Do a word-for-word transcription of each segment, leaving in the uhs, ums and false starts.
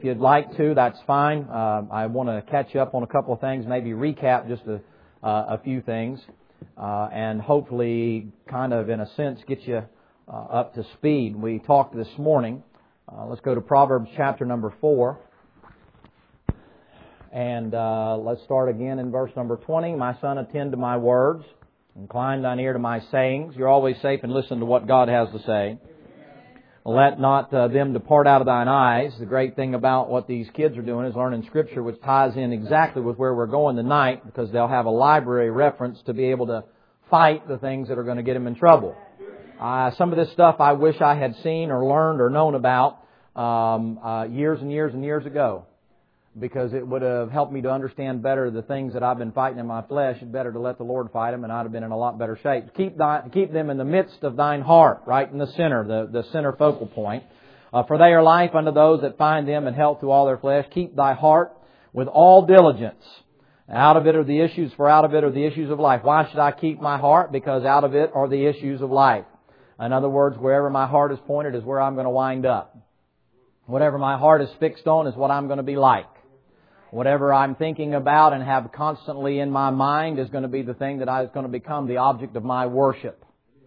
if you'd like to, that's fine. Uh, I want to catch you up on a couple of things, maybe recap just a, uh, a few things, uh, and hopefully kind of, in a sense, get you uh, up to speed. We talked this morning. Uh, let's go to Proverbs chapter number four. And uh, let's start again in verse number twenty. My son, attend to my words. Incline thine ear to my sayings. You're always safe and listen to what God has to say. Let not uh, them depart out of thine eyes. The great thing about what these kids are doing is learning Scripture, which ties in exactly with where we're going tonight, because they'll have a library reference to be able to fight the things that are going to get them in trouble. Uh, some of this stuff I wish I had seen or learned or known about um, uh, years and years and years ago, because it would have helped me to understand better the things that I've been fighting in my flesh. It's better to let the Lord fight them, and I'd have been in a lot better shape. Keep thy, keep them in the midst of thine heart, right in the center, the, the center focal point. Uh, for they are life unto those that find them, and health to all their flesh. Keep thy heart with all diligence. Out of it are the issues, for out of it are the issues of life. Why should I keep my heart? Because out of it are the issues of life. In other words, wherever my heart is pointed is where I'm going to wind up. Whatever my heart is fixed on is what I'm going to be like. Whatever I'm thinking about and have constantly in my mind is going to be the thing that is going to become the object of my worship.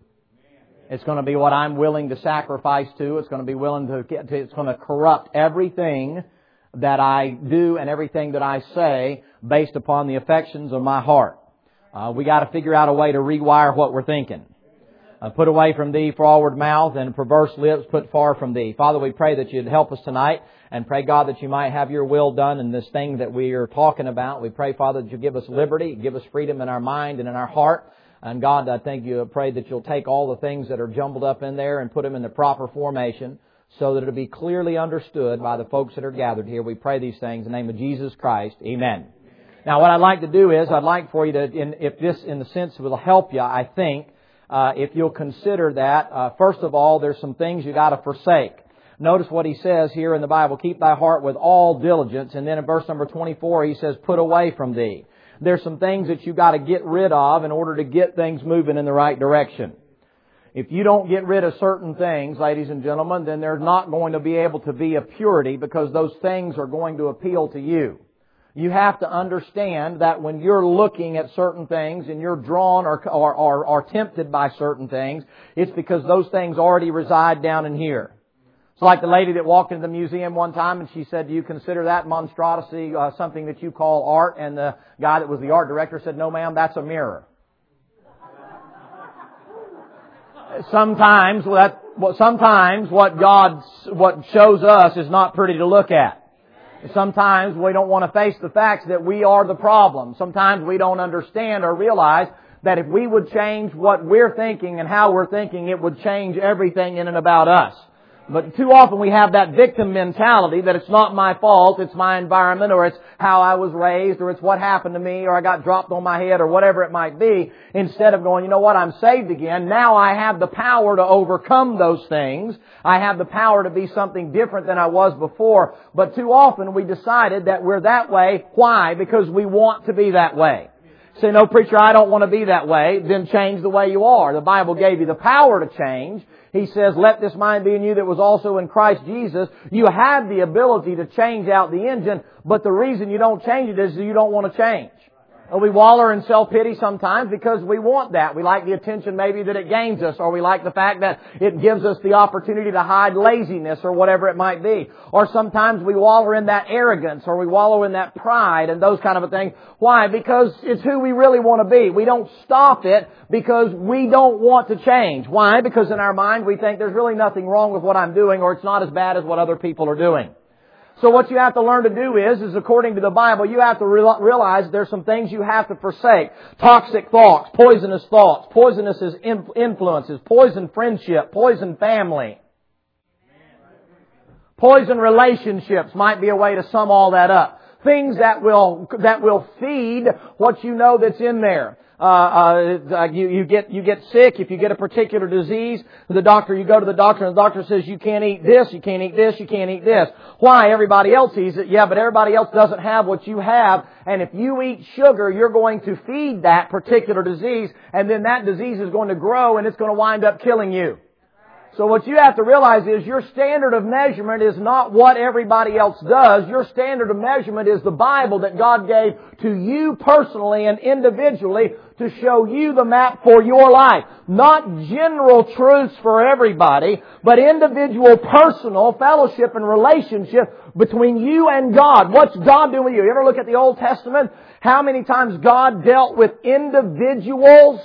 It's going to be what I'm willing to sacrifice to. It's going to be willing to get to, it's going to corrupt everything that I do and everything that I say based upon the affections of my heart. Uh, we got to figure out a way to rewire what we're thinking. Uh, put away from thee froward mouth and perverse lips put far from thee. Father, we pray that you'd help us tonight, and pray, God, that you might have your will done in this thing that we are talking about. We pray, Father, that you give us liberty, give us freedom in our mind and in our heart. And God, I thank you, I pray that you'll take all the things that are jumbled up in there and put them in the proper formation so that it'll be clearly understood by the folks that are gathered here. We pray these things in the name of Jesus Christ. Amen. Now, what I'd like to do is, I'd like for you to, in, if this, in the sense, will help you, I think, Uh, if you'll consider that, uh, first of all, there's some things you got to forsake. Notice what he says here in the Bible, keep thy heart with all diligence. And then in verse number twenty-four, he says, put away from thee. There's some things that you got to get rid of in order to get things moving in the right direction. If you don't get rid of certain things, ladies and gentlemen, then there's not going to be able to be a purity, because those things are going to appeal to you. You have to understand that when you're looking at certain things and you're drawn or, or, or, or tempted by certain things, it's because those things already reside down in here. It's like the lady that walked into the museum one time and she said, do you consider that monstrosity uh, something that you call art? And the guy that was the art director said, no ma'am, that's a mirror. Sometimes, that, sometimes what God what shows us is not pretty to look at. Sometimes we don't want to face the facts that we are the problem. Sometimes we don't understand or realize that if we would change what we're thinking and how we're thinking, it would change everything in and about us. But too often we have that victim mentality that it's not my fault, it's my environment, or it's how I was raised, or it's what happened to me, or I got dropped on my head, or whatever it might be. Instead of going, you know what, I'm saved again. Now I have the power to overcome those things. I have the power to be something different than I was before. But too often we decided that we're that way. Why? Because we want to be that way. Say, no, preacher, I don't want to be that way. Then change the way you are. The Bible gave you the power to change. He says, let this mind be in you that was also in Christ Jesus. You have the ability to change out the engine, but the reason you don't change it is you don't want to change. We waller in self-pity sometimes because we want that. We like the attention maybe that it gains us, or we like the fact that it gives us the opportunity to hide laziness or whatever it might be. Or sometimes we waller in that arrogance, or we wallow in that pride and those kind of a thing. Why? Because it's who we really want to be. We don't stop it because we don't want to change. Why? Because in our mind we think there's really nothing wrong with what I'm doing, or it's not as bad as what other people are doing. So what you have to learn to do is, is according to the Bible, you have to realize there's some things you have to forsake. Toxic thoughts, poisonous thoughts, poisonous influences, poison friendship, poison family. Poison relationships might be a way to sum all that up. Things that will, that will feed what you know that's in there. Uh, uh, you, you get, you get sick. If you get a particular disease, the doctor, you go to the doctor and the doctor says you can't eat this, you can't eat this, you can't eat this. Why? Everybody else eats it. Yeah, but everybody else doesn't have what you have. And if you eat sugar, you're going to feed that particular disease, and then that disease is going to grow and it's going to wind up killing you. So what you have to realize is your standard of measurement is not what everybody else does. Your standard of measurement is the Bible that God gave to you personally and individually to show you the map for your life. Not general truths for everybody, but individual, personal fellowship and relationship between you and God. What's God doing with you? You ever look at the Old Testament? How many times God dealt with individuals?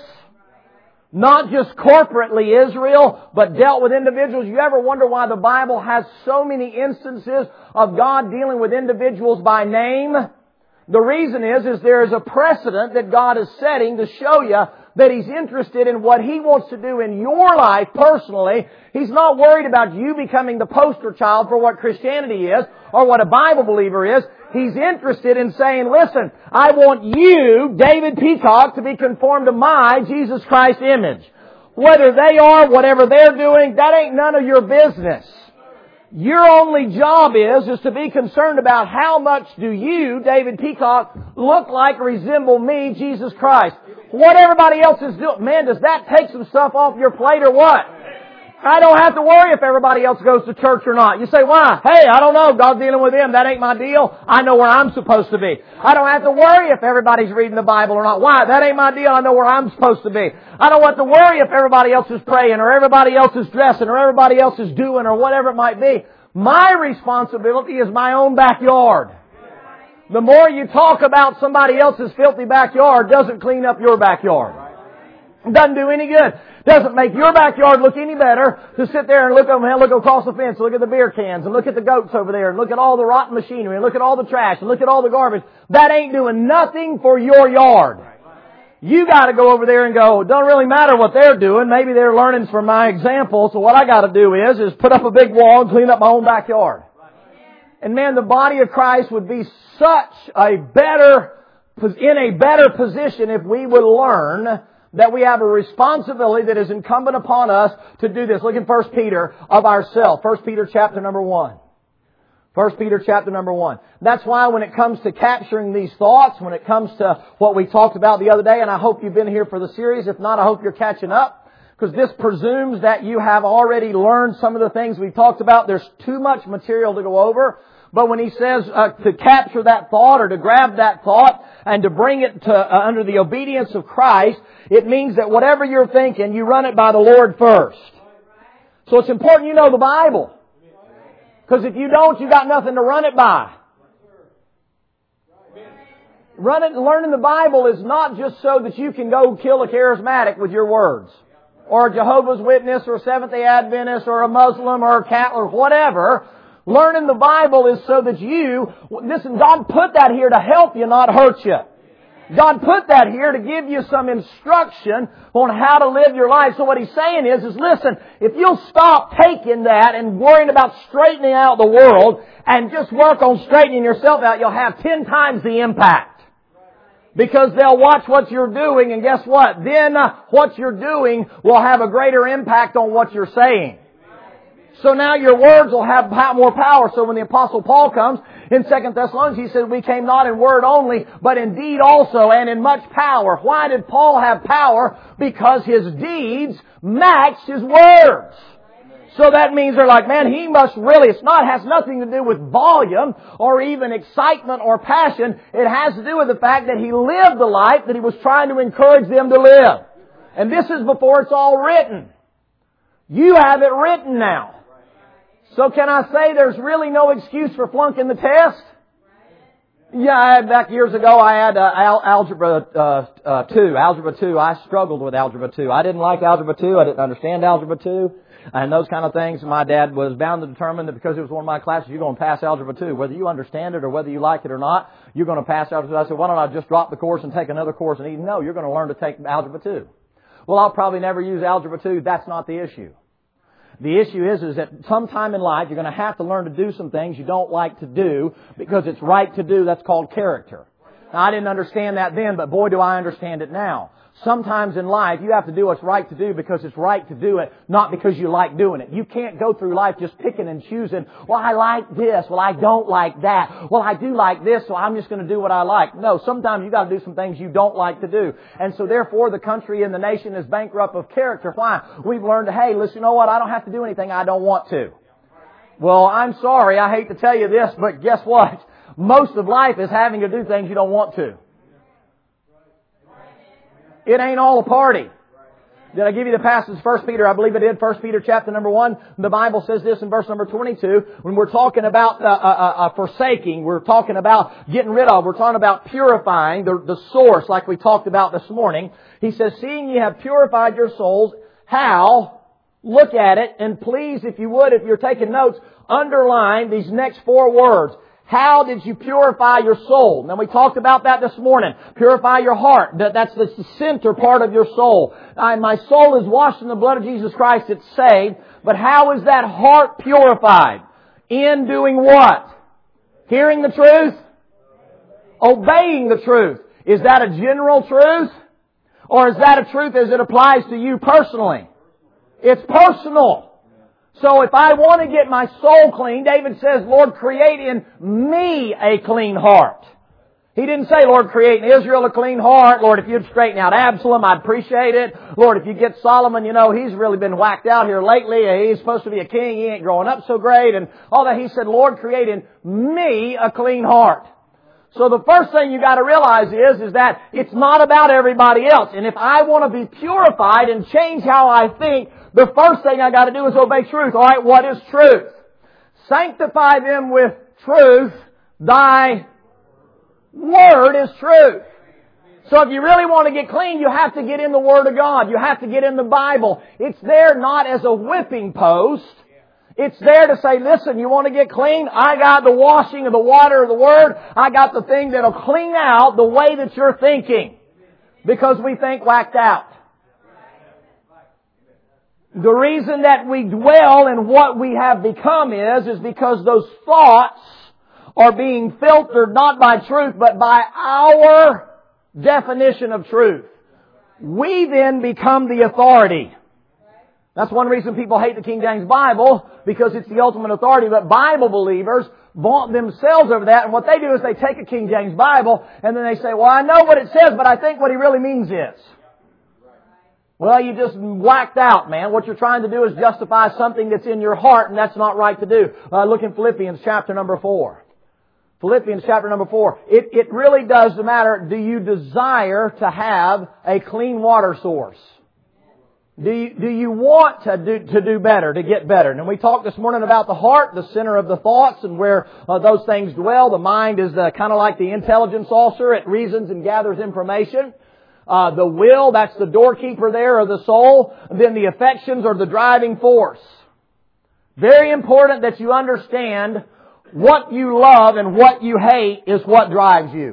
Not just corporately Israel, but dealt with individuals. You ever wonder why the Bible has so many instances of God dealing with individuals by name? The reason is, is there is a precedent that God is setting to show you that He's interested in what He wants to do in your life personally. He's not worried about you becoming the poster child for what Christianity is or what a Bible believer is. He's interested in saying, listen, I want you, David Peacock, to be conformed to my Jesus Christ image. Whether they are, whatever they're doing, that ain't none of your business. Your only job is, is to be concerned about how much do you, David Peacock, look like, resemble me, Jesus Christ. What everybody else is doing, man, does that take some stuff off your plate or what? I don't have to worry if everybody else goes to church or not. You say, why? Hey, I don't know. God's dealing with them. That ain't my deal. I know where I'm supposed to be. I don't have to worry if everybody's reading the Bible or not. Why? That ain't my deal. I know where I'm supposed to be. I don't have to worry if everybody else is praying or everybody else is dressing or everybody else is doing or whatever it might be. My responsibility is my own backyard. The more you talk about somebody else's filthy backyard doesn't clean up your backyard. It doesn't do any good. Doesn't make your backyard look any better to sit there and look over and look across the fence and look at the beer cans and look at the goats over there and look at all the rotten machinery and look at all the trash and look at all the garbage. That ain't doing nothing for your yard. You got to go over there and go, it don't really matter what they're doing. Maybe they're learning from my example. So what I got to do is, is put up a big wall and clean up my own backyard. And man, the body of Christ would be such a better, in a better position if we would learn that we have a responsibility that is incumbent upon us to do this. Look in First Peter of ourselves. First Peter chapter number one. First Peter chapter number one. That's why when it comes to capturing these thoughts, when it comes to what we talked about the other day, and I hope you've been here for the series. If not, I hope you're catching up. Because this presumes that you have already learned some of the things we talked about. There's too much material to go over. But when he says uh, to capture that thought or to grab that thought and to bring it to uh, under the obedience of Christ, it means that whatever you're thinking, you run it by the Lord first. So it's important you know the Bible. Because if you don't, you got nothing to run it by. Running, learning the Bible is not just so that you can go kill a charismatic with your words, or a Jehovah's Witness, or a Seventh-day Adventist, or a Muslim, or a Catholic, or whatever. Learning the Bible is so that you, listen, God put that here to help you, not hurt you. God put that here to give you some instruction on how to live your life. So what He's saying is, is listen, if you'll stop taking that and worrying about straightening out the world and just work on straightening yourself out, you'll have ten times the impact. Because they'll watch what you're doing, and guess what? Then uh, what you're doing will have a greater impact on what you're saying. So now your words will have more power. So when the Apostle Paul comes in Second Thessalonians, he said, we came not in word only, but in deed also, and in much power. Why did Paul have power? Because his deeds matched his words. So that means they're like, man, he must really, it's not, has nothing to do with volume or even excitement or passion. It has to do with the fact that he lived the life that he was trying to encourage them to live. And this is before it's all written. You have it written now. So can I say there's really no excuse for flunking the test? Yeah, I had, back years ago I had uh, al- algebra uh, uh, two, algebra two. I struggled with algebra two. I didn't like algebra two. I didn't understand algebra two, and those kind of things. My dad was bound to determine that because it was one of my classes, you're going to pass algebra two, whether you understand it or whether you like it or not. You're going to pass algebra two. I said, why don't I just drop the course and take another course? And he, no, you're going to learn to take algebra two. Well, I'll probably never use algebra two. That's not the issue. The issue is, is that sometime in life you're going to have to learn to do some things you don't like to do because it's right to do. That's called character. Now, I didn't understand that then, but boy, do I understand it now. Sometimes in life, you have to do what's right to do because it's right to do it, not because you like doing it. You can't go through life just picking and choosing, well, I like this, well, I don't like that, well, I do like this, so I'm just going to do what I like. No, sometimes you got to do some things you don't like to do. And so therefore, the country and the nation is bankrupt of character. Why? We've learned, hey, listen, you know what, I don't have to do anything I don't want to. Well, I'm sorry, I hate to tell you this, but guess what? Most of life is having to do things you don't want to. It ain't all a party. Did I give you the passage, First Peter? I believe I did. First Peter chapter number one. The Bible says this in verse number twenty-two. When we're talking about uh, uh, uh, forsaking, we're talking about getting rid of, we're talking about purifying the, the source like we talked about this morning. He says, seeing ye have purified your souls, how? Look at it, and please, if you would, if you're taking notes, underline these next four words. How did you purify your soul? Now we talked about that this morning. Purify your heart. That's the center part of your soul. My soul is washed in the blood of Jesus Christ. It's saved. But how is that heart purified? In doing what? Hearing the truth? Obeying the truth. Is that a general truth? Or is that a truth as it applies to you personally? It's personal. So if I want to get my soul clean, David says, Lord, create in me a clean heart. He didn't say, Lord, create in Israel a clean heart. Lord, if you'd straighten out Absalom, I'd appreciate it. Lord, if you get Solomon, you know, he's really been whacked out here lately. He's supposed to be a king. He ain't growing up so great. And all that. He said, Lord, create in me a clean heart. So the first thing you got to realize is, is that it's not about everybody else. And if I want to be purified and change how I think, the first thing I got to do is obey truth. All right, what is truth? Sanctify them with truth. Thy word is truth. So if you really want to get clean, you have to get in the Word of God. You have to get in the Bible. It's there not as a whipping post. It's there to say, listen, you want to get clean? I got the washing of the water of the Word. I got the thing that'll clean out the way that you're thinking. Because we think whacked out. The reason that we dwell in what we have become is, is because those thoughts are being filtered not by truth, but by our definition of truth. We then become the authority. That's one reason people hate the King James Bible, because it's the ultimate authority. But Bible believers vaunt themselves over that, and what they do is they take a King James Bible, and then they say, well, I know what it says, but I think what he really means is. Well, you just whacked out, man. What you're trying to do is justify something that's in your heart, and that's not right to do. Uh, look in Philippians chapter number four. Philippians chapter number four. It, it really does matter. Do you desire to have a clean water source? Do you, do you want to do, to do better, to get better? And we talked this morning about the heart, the center of the thoughts, and where uh, those things dwell. The mind is uh, kind of like the intelligence officer. It reasons and gathers information. Uh, the will, that's the doorkeeper there of the soul. And then the affections are the driving force. Very important that you understand what you love and what you hate is what drives you.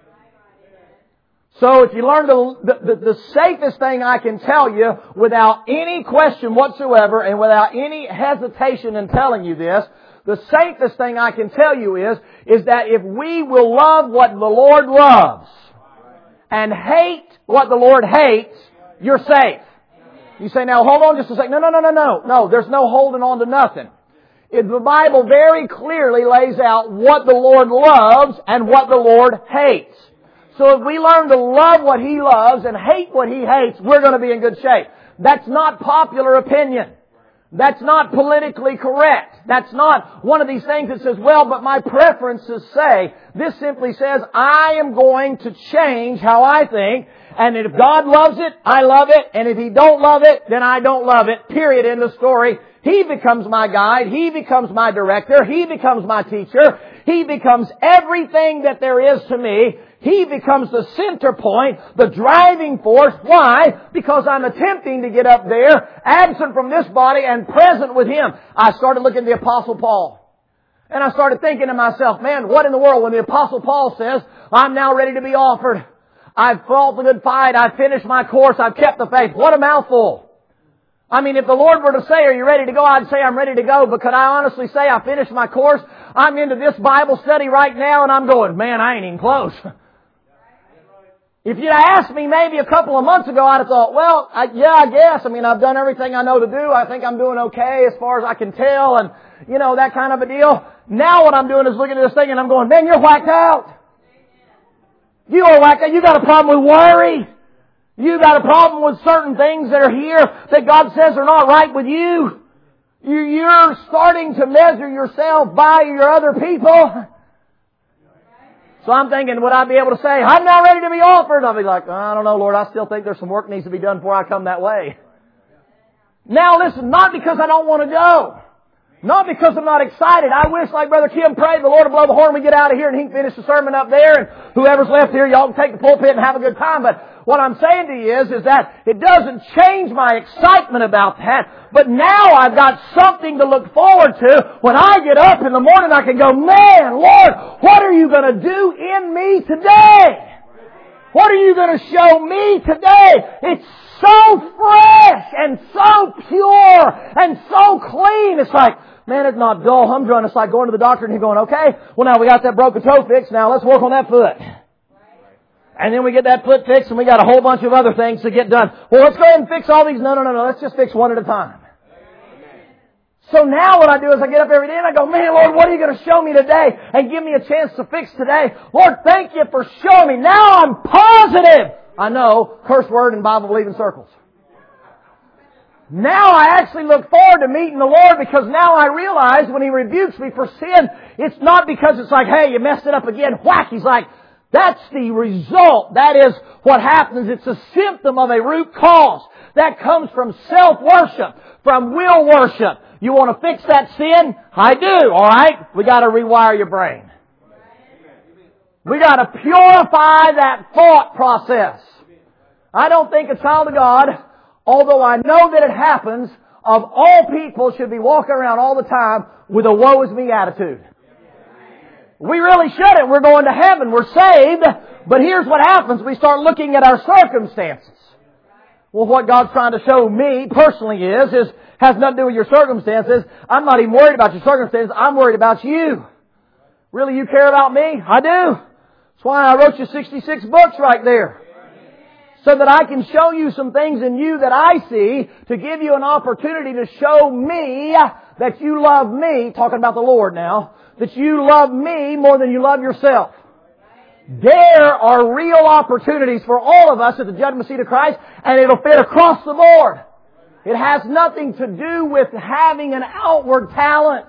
So if you learn the, the, the safest thing I can tell you without any question whatsoever and without any hesitation in telling you this, the safest thing I can tell you is, is that if we will love what the Lord loves and hate what the Lord hates, you're safe. You say, now hold on just a second. No, no, no, no, no. No, there's no holding on to nothing. It, the Bible very clearly lays out what the Lord loves and what the Lord hates. So if we learn to love what He loves and hate what He hates, we're going to be in good shape. That's not popular opinion. That's not politically correct. That's not one of these things that says, well, but my preferences say. This simply says, I am going to change how I think. And if God loves it, I love it. And if He don't love it, then I don't love it. Period. End of story. He becomes my guide. He becomes my director. He becomes my teacher. He becomes everything that there is to me. He becomes the center point, the driving force. Why? Because I'm attempting to get up there, absent from this body and present with Him. I started looking at the Apostle Paul. And I started thinking to myself, man, what in the world? When the Apostle Paul says, I'm now ready to be offered. I've fought the good fight. I've finished my course. I've kept the faith. What a mouthful. I mean, if the Lord were to say, are you ready to go? I'd say I'm ready to go. But could I honestly say I finished my course? I'm into this Bible study right now and I'm going, man, I ain't even close. If you'd asked me maybe a couple of months ago, I'd have thought, well, I, yeah, I guess. I mean, I've done everything I know to do. I think I'm doing okay as far as I can tell, and, you know, that kind of a deal. Now what I'm doing is looking at this thing and I'm going, man, you're whacked out. You are whacked out. You got a problem with worry. You got a problem with certain things that are here that God says are not right with you. You're starting to measure yourself by your other people. So I'm thinking, would I be able to say, I'm not ready to be offered? I'll be like, I don't know, Lord, I still think there's some work needs to be done before I come that way. Now listen, not because I don't want to go. Not because I'm not excited. I wish, like Brother Kim prayed, the Lord will blow the horn and we get out of here and he can finish the sermon up there, and whoever's left here, y'all can take the pulpit and have a good time. But what I'm saying to you is, is that it doesn't change my excitement about that. But now I've got something to look forward to. When I get up in the morning, I can go, man, Lord, what are you going to do in me today? What are you going to show me today? It's so fresh and so pure and so clean. It's like, man, it's not dull, humdrum. It's like going to the doctor and you're going, okay, well now we got that broken toe fixed. Now let's work on that foot. And then we get that foot fixed and we got a whole bunch of other things to get done. Well, let's go ahead and fix all these. No, no, no, no. Let's just fix one at a time. So now what I do is I get up every day and I go, man, Lord, what are you going to show me today? And give me a chance to fix today. Lord, thank you for showing me. Now I'm positive. I know, curse word in Bible-believing circles. Now I actually look forward to meeting the Lord, because now I realize when He rebukes me for sin, it's not because it's like, hey, you messed it up again, whack. He's like, that's the result. That is what happens. It's a symptom of a root cause. That comes from self-worship, from will worship. You want to fix that sin? I do, alright? We got to rewire your brain. We got to purify that thought process. I don't think a child of God, although I know that it happens, of all people should be walking around all the time with a woe is me attitude. We really shouldn't. We're going to heaven. We're saved. But here's what happens. We start looking at our circumstances. Well, what God's trying to show me personally is, is has nothing to do with your circumstances. I'm not even worried about your circumstances. I'm worried about you. Really, you care about me? I do. That's why I wrote you sixty-six books right there. So that I can show you some things in you that I see, to give you an opportunity to show me that you love me, talking about the Lord now, that you love me more than you love yourself. There are real opportunities for all of us at the judgment seat of Christ, and it'll fit across the board. It has nothing to do with having an outward talent,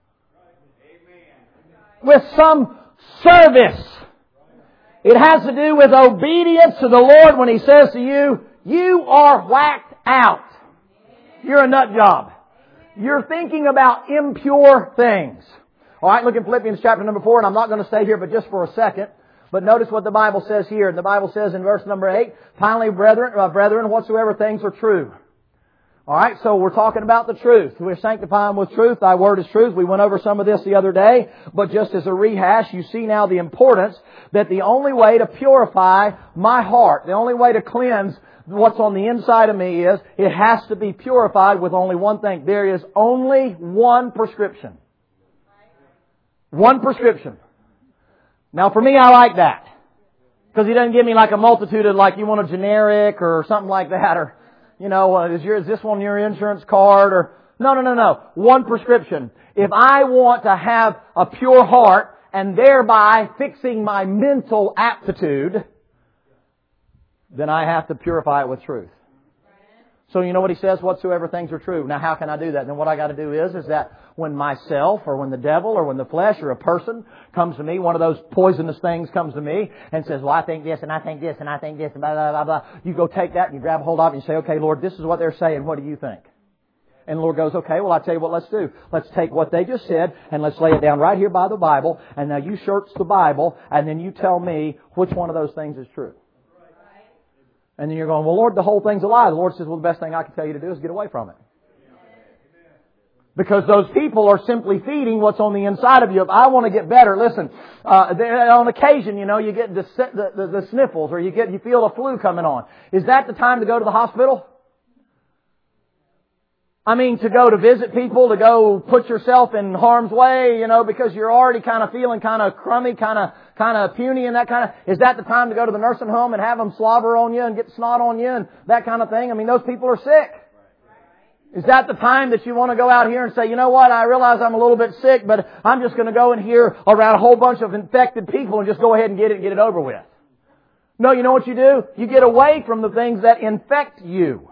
with some service. It has to do with obedience to the Lord when He says to you, you are whacked out. You're a nut job. You're thinking about impure things. Alright, look in Philippians chapter number four, and I'm not going to stay here but just for a second. But notice what the Bible says here. And the Bible says in verse number eight, finally, brethren, uh, brethren, whatsoever things are true. Alright, so we're talking about the truth. We're sanctifying with truth. Thy word is truth. We went over some of this the other day. But just as a rehash, you see now the importance that the only way to purify my heart, the only way to cleanse what's on the inside of me is, it has to be purified with only one thing. There is only one prescription. One prescription. Now for me, I like that. Because He doesn't give me like a multitude of, like, you want a generic or something like that, or, you know, uh, is, your, is this one your insurance card? Or no, no, no, no. One prescription. If I want to have a pure heart and thereby fixing my mental aptitude, then I have to purify it with truth. So you know what He says? Whatsoever things are true. Now how can I do that? Then what I got to do is, is that when myself or when the devil or when the flesh or a person comes to me, one of those poisonous things comes to me and says, well, I think this and I think this and I think this and blah, blah, blah, blah. You go take that and you grab a hold of it and you say, okay, Lord, this is what they're saying. What do you think? And the Lord goes, okay, well, I'll tell you what let's do. Let's take what they just said and let's lay it down right here by the Bible. And now you search the Bible and then you tell me which one of those things is true. And then you're going, well, Lord, the whole thing's a lie. The Lord says, well, the best thing I can tell you to do is get away from it. Because those people are simply feeding what's on the inside of you. If I want to get better, listen, uh, on occasion, you know, you get the, the, the, the sniffles or you get, you feel a flu coming on. Is that the time to go to the hospital? I mean, to go to visit people, to go put yourself in harm's way, you know, because you're already kind of feeling kind of crummy, kind of, kind of puny and that kind of, is that the time to go to the nursing home and have them slobber on you and get snot on you and that kind of thing? I mean, those people are sick. Is that the time that you want to go out here and say, you know what, I realize I'm a little bit sick, but I'm just going to go in here around a whole bunch of infected people and just go ahead and get it and get it over with? No, you know what you do? You get away from the things that infect you.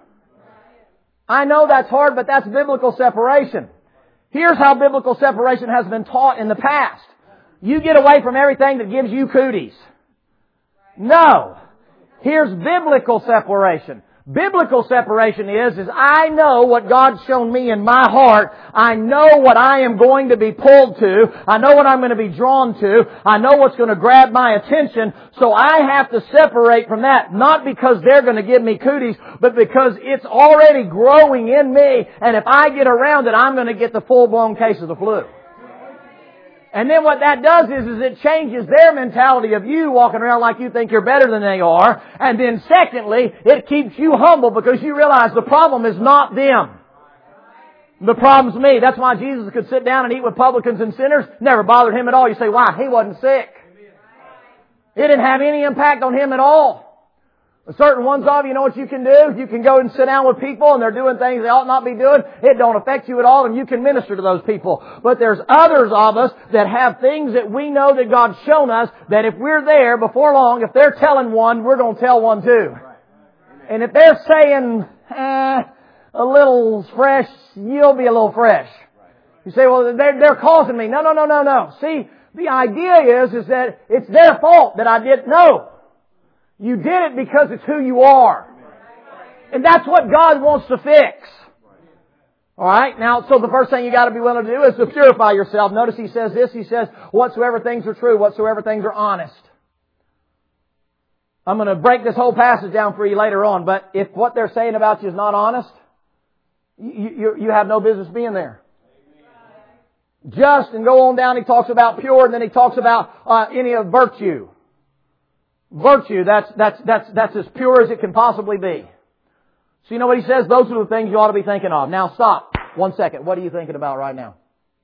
I know that's hard, but that's biblical separation. Here's how biblical separation has been taught in the past. You get away from everything that gives you cooties. No. Here's biblical separation. Biblical separation is, is I know what God's shown me in my heart. I know what I am going to be pulled to. I know what I'm going to be drawn to. I know what's going to grab my attention. So I have to separate from that. Not because they're going to give me cooties, but because it's already growing in me. And if I get around it, I'm going to get the full-blown case of the flu. And then what that does is, is it changes their mentality of you walking around like you think you're better than they are. And then secondly, it keeps you humble because you realize the problem is not them. The problem's me. That's why Jesus could sit down and eat with publicans and sinners. Never bothered Him at all. You say, why? He wasn't sick. It didn't have any impact on Him at all. Certain ones of you, you know what you can do? You can go and sit down with people and they're doing things they ought not be doing. It don't affect you at all and you can minister to those people. But there's others of us that have things that we know that God's shown us that if we're there before long, if they're telling one, we're going to tell one too. And if they're saying, eh, a little fresh, you'll be a little fresh. You say, well, they're, they're causing me. No, no, no, no, no. See, the idea is, is that it's their fault that I didn't know. You did it because it's who you are. And that's what God wants to fix. Alright, now, so the first thing you got to be willing to do is to purify yourself. Notice He says this, He says, whatsoever things are true, whatsoever things are honest. I'm going to break this whole passage down for you later on, but if what they're saying about you is not honest, you, you, you have no business being there. Just, and go on down, He talks about pure, and then He talks about uh, any of virtue. Virtue, that's, that's, that's, that's as pure as it can possibly be. So you know what He says? Those are the things you ought to be thinking of. Now stop. One second. What are you thinking about right now?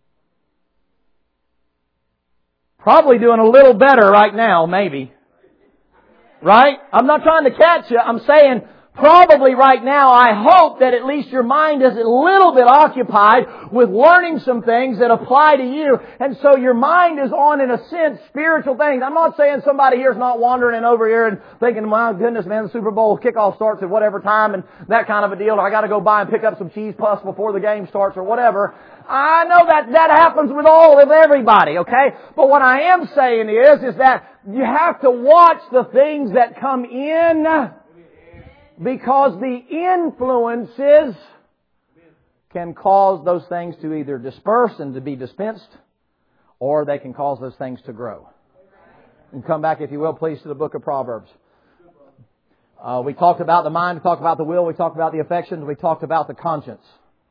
Probably doing a little better right now, maybe. Right? I'm not trying to catch you. I'm saying probably right now, I hope that at least your mind is a little bit occupied with learning some things that apply to you. And so your mind is on, in a sense, spiritual things. I'm not saying somebody here is not wandering over here and thinking, my goodness, man, the Super Bowl kickoff starts at whatever time and that kind of a deal. Or I got to go by and pick up some cheese puffs before the game starts or whatever. I know that that happens with all of everybody, okay? But what I am saying is, is that you have to watch the things that come in, because the influences can cause those things to either disperse and to be dispensed, or they can cause those things to grow. And come back, if you will, please, to the book of Proverbs. Uh, we talked about the mind, we talked about the will, we talked about the affections, we talked about the conscience.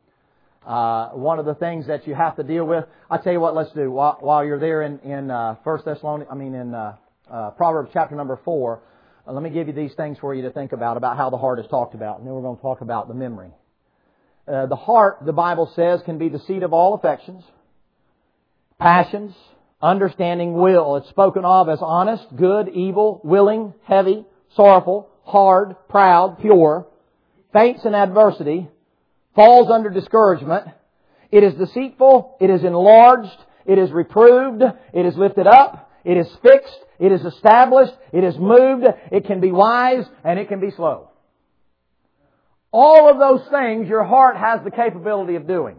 Uh, one of the things that you have to deal with, I tell you what, let's do while, while you're there in in uh, First Thessalonians, I mean in uh, uh, Proverbs chapter number four. Uh, let me give you these things for you to think about about how the heart is talked about, and then we're going to talk about the memory. Uh, the heart, the Bible says, can be the seat of all affections, passions, understanding, will. It's spoken of as honest, good, evil, willing, heavy, sorrowful, hard, proud, pure, faints in adversity, falls under discouragement. It is deceitful, it is enlarged, it is reproved, it is lifted up, it is fixed, it is established, it is moved, it can be wise, and it can be slow. All of those things your heart has the capability of doing.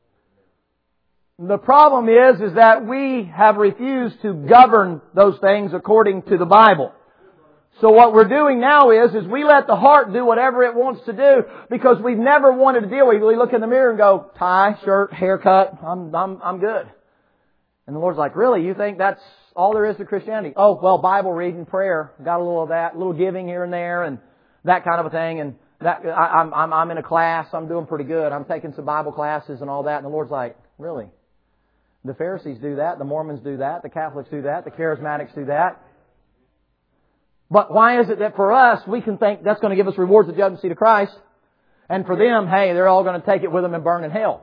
The problem is, is that we have refused to govern those things according to the Bible. So what we're doing now is, is we let the heart do whatever it wants to do because we've never wanted to deal with it. We look in the mirror and go, tie, shirt, haircut, I'm, I'm, I'm good. And the Lord's like, really? You think that's all there is to Christianity? Oh, well, Bible reading, prayer, got a little of that, a little giving here and there and that kind of a thing. And that, I, I'm, I'm, I'm in a class, I'm doing pretty good. I'm taking some Bible classes and all that. And the Lord's like, really? The Pharisees do that, the Mormons do that, the Catholics do that, the Charismatics do that. But why is it that for us, we can think that's going to give us rewards at the judgment seat of Christ? And for them, hey, they're all going to take it with them and burn in hell.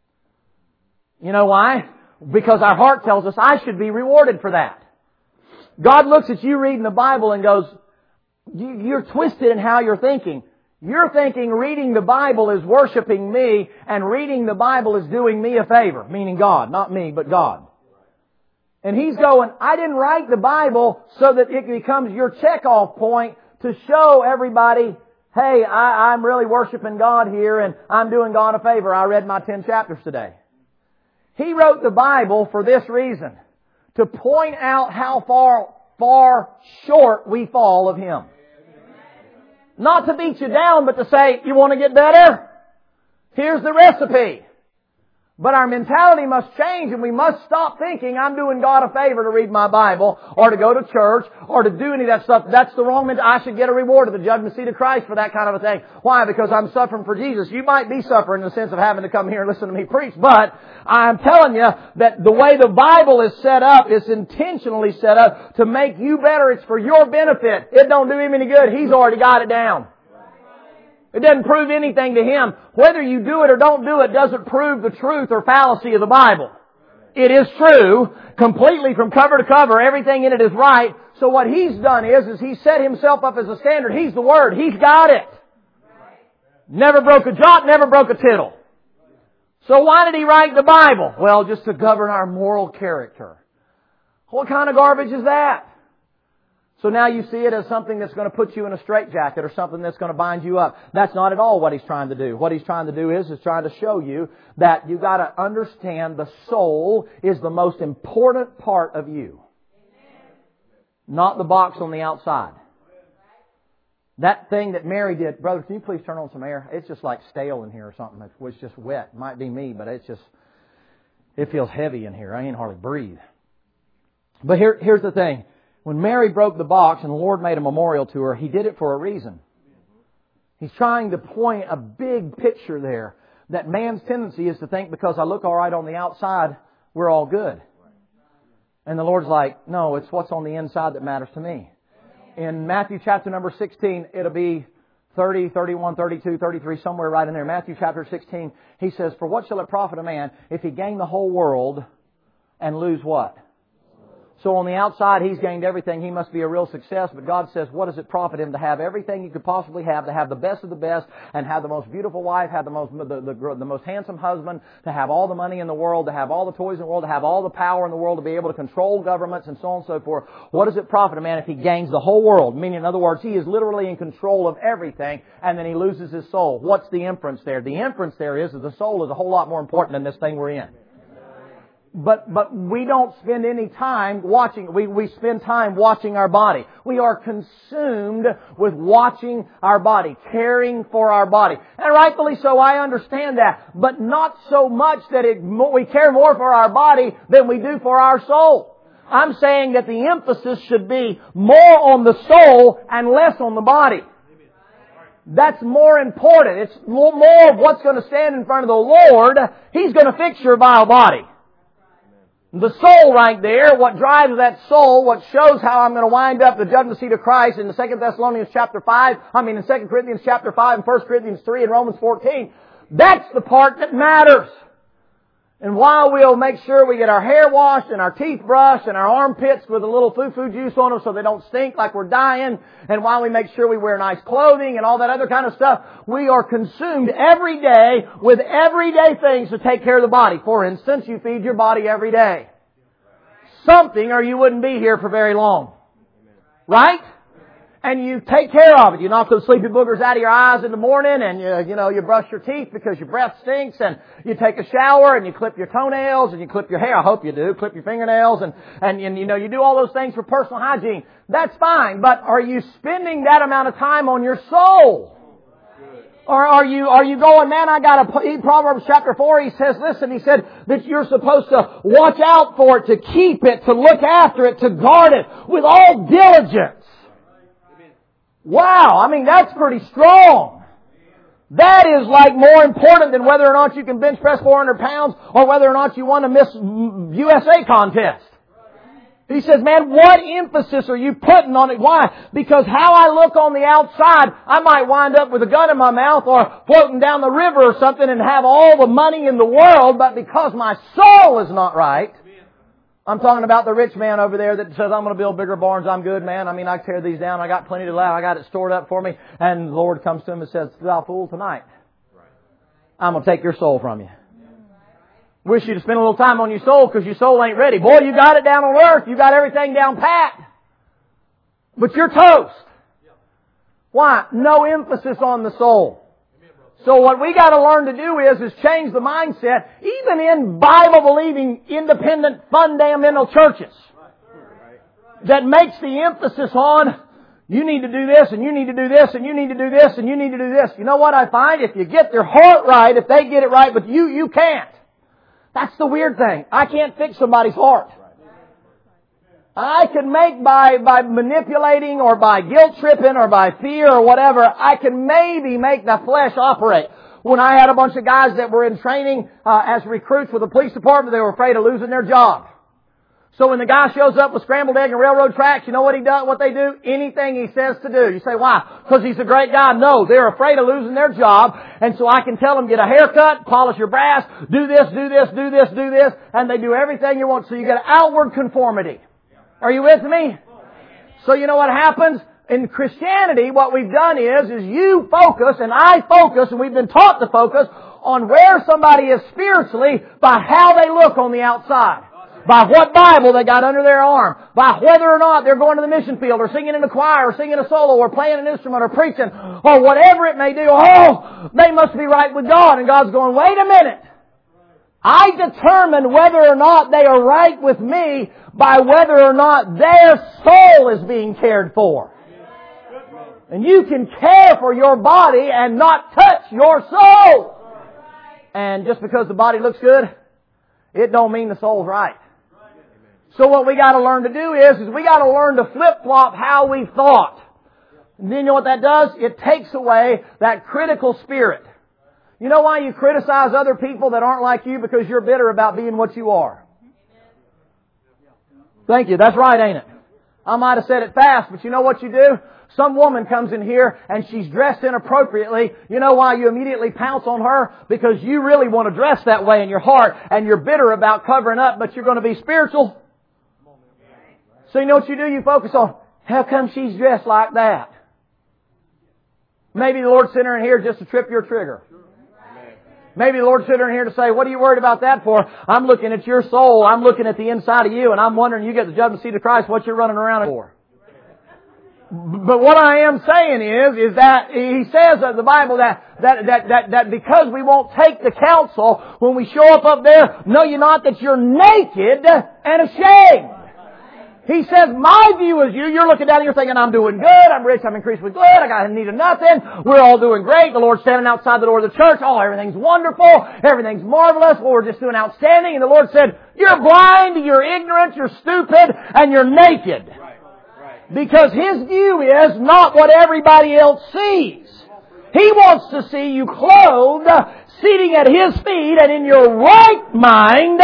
You know why? Because our heart tells us, I should be rewarded for that. God looks at you reading the Bible and goes, you're twisted in how you're thinking. You're thinking reading the Bible is worshiping me, and reading the Bible is doing me a favor, meaning God, not me, but God. And He's going, I didn't write the Bible so that it becomes your checkoff point to show everybody, hey, I, I'm really worshiping God here and I'm doing God a favor. I read my ten chapters today. He wrote the Bible for this reason, to point out how far, far short we fall of Him. Not to beat you down, but to say, you want to get better? Here's the recipe. But our mentality must change, and we must stop thinking I'm doing God a favor to read my Bible or to go to church or to do any of that stuff. That's the wrong mentality. I should get a reward at the judgment seat of Christ for that kind of a thing. Why? Because I'm suffering for Jesus. You might be suffering in the sense of having to come here and listen to me preach, but I'm telling you that the way the Bible is set up is intentionally set up to make you better. It's for your benefit. It don't do Him any good. He's already got it down. It doesn't prove anything to Him. Whether you do it or don't do it doesn't prove the truth or fallacy of the Bible. It is true, completely from cover to cover. Everything in it is right. So what He's done is, is He's set Himself up as a standard. He's the Word. He's got it. Never broke a jot, never broke a tittle. So why did He write the Bible? Well, just to govern our moral character. What kind of garbage is that? So now you see it as something that's going to put you in a straitjacket or something that's going to bind you up. That's not at all what He's trying to do. What He's trying to do is, is trying to show you that you've got to understand the soul is the most important part of you. Not the box on the outside. That thing that Mary did, brother, can you please turn on some air? It's just like stale in here or something. It was just wet. It might be me, but it's just, it feels heavy in here. I ain't hardly breathe. But here, here's the thing. When Mary broke the box and the Lord made a memorial to her, He did it for a reason. He's trying to point a big picture there. That man's tendency is to think because I look all right on the outside, we're all good. And the Lord's like, no, it's what's on the inside that matters to me. In Matthew chapter number sixteen, it'll be thirty, thirty-one, thirty-two, thirty-three, somewhere right in there. Matthew chapter sixteen, He says, for what shall it profit a man if he gain the whole world and lose what? So on the outside, he's gained everything. He must be a real success. But God says, what does it profit him to have everything he could possibly have, to have the best of the best, and have the most beautiful wife, have the most the, the, the most handsome husband, to have all the money in the world, to have all the toys in the world, to have all the power in the world, to be able to control governments and so on and so forth. What does it profit a man if he gains the whole world? Meaning, in other words, he is literally in control of everything, and then he loses his soul. What's the inference there? The inference there is that the soul is a whole lot more important than this thing we're in. But, but we don't spend any time watching, we, we spend time watching our body. We are consumed with watching our body, caring for our body. And rightfully so, I understand that. But not so much that it, we care more for our body than we do for our soul. I'm saying that the emphasis should be more on the soul and less on the body. That's more important. It's more of what's going to stand in front of the Lord. He's going to fix your vile body. The soul right there, what drives that soul, what shows how I'm going to wind up the judgment seat of Christ in the Second Thessalonians chapter five, I mean in Second Corinthians chapter five and First Corinthians three and Romans fourteen. That's the part that matters. And while we'll make sure we get our hair washed and our teeth brushed and our armpits with a little foo-foo juice on them so they don't stink like we're dying, and while we make sure we wear nice clothing and all that other kind of stuff, we are consumed every day with everyday things to take care of the body. For instance, you feed your body every day. Something, or you wouldn't be here for very long. Right? And you take care of it. You knock those sleepy boogers out of your eyes in the morning, and you, you know, you brush your teeth because your breath stinks, and you take a shower, and you clip your toenails, and you clip your hair. I hope you do. Clip your fingernails, and, and, and you know, you do all those things for personal hygiene. That's fine, but are you spending that amount of time on your soul? Or are you, are you going, man, I got to eat Proverbs chapter four. He says, listen, he said that you're supposed to watch out for it, to keep it, to look after it, to guard it with all diligence. Wow, I mean, that's pretty strong. That is like more important than whether or not you can bench press four hundred pounds or whether or not you won a Miss U S A contest. He says, man, what emphasis are you putting on it? Why? Because how I look on the outside, I might wind up with a gun in my mouth or floating down the river or something and have all the money in the world, but because my soul is not right. I'm talking about the rich man over there that says, I'm going to build bigger barns, I'm good, man. I mean, I tear these down, I got plenty to allow, I got it stored up for me. And the Lord comes to him and says, thou fool, tonight I'm going to take your soul from you. Wish you'd spend a little time on your soul because your soul ain't ready. Boy, you got it down on earth. You got everything down pat. But you're toast. Why? No emphasis on the soul. So what we got to learn to do is, is change the mindset, even in Bible-believing, independent, fundamental churches, that makes the emphasis on, you need to do this, and you need to do this, and you need to do this, and you need to do this. You know what I find? If you get their heart right, if they get it right, but you, you can't. That's the weird thing. I can't fix somebody's heart. I can make by, by manipulating or by guilt tripping or by fear or whatever, I can maybe make the flesh operate. When I had a bunch of guys that were in training uh, as recruits with the police department, they were afraid of losing their job. So when the guy shows up with scrambled egg and railroad tracks, you know what he does, what they do? Anything he says to do. You say, why? Because he's a great guy. No, they're afraid of losing their job. And so I can tell them, get a haircut, polish your brass, do this, do this, do this, do this. And they do everything you want. So you get outward conformity. Are you with me? So you know what happens? In Christianity, what we've done is, is you focus and I focus, and we've been taught to focus on where somebody is spiritually by how they look on the outside. By what Bible they got under their arm. By whether or not they're going to the mission field or singing in the choir or singing a solo or playing an instrument or preaching or whatever it may do. Oh, they must be right with God. And God's going, wait a minute. I determine whether or not they are right with me by whether or not their soul is being cared for. And you can care for your body and not touch your soul. And just because the body looks good, it don't mean the soul's right. So what we got to learn to do is, is we got to learn to flip-flop how we thought. And then you know what that does? It takes away that critical spirit. You know why you criticize other people that aren't like you? Because you're bitter about being what you are. Thank you. That's right, ain't it? I might have said it fast, but you know what you do? Some woman comes in here and she's dressed inappropriately. You know why you immediately pounce on her? Because you really want to dress that way in your heart and you're bitter about covering up, but you're going to be spiritual. So you know what you do? You focus on, how come she's dressed like that? Maybe the Lord sent her in here just to trip your trigger. Maybe the Lord sent her in here to say, what are you worried about that for? I'm looking at your soul. I'm looking at the inside of you, and I'm wondering, you get the judgment seat of Christ, what you're running around for. But what I am saying is, is that He says in the Bible that, that, that, that, that because we won't take the counsel, when we show up up there, know you not that you're naked and ashamed. He says, my view is you. You're looking down and you're thinking, I'm doing good. I'm rich. I'm increased with good. I got need of nothing. We're all doing great. The Lord's standing outside the door of the church. Oh, everything's wonderful. Everything's marvelous. Well, we're just doing outstanding. And the Lord said, you're blind, you're ignorant, you're stupid, and you're naked. Right. Right. Because His view is not what everybody else sees. He wants to see you clothed, sitting at His feet and in your right mind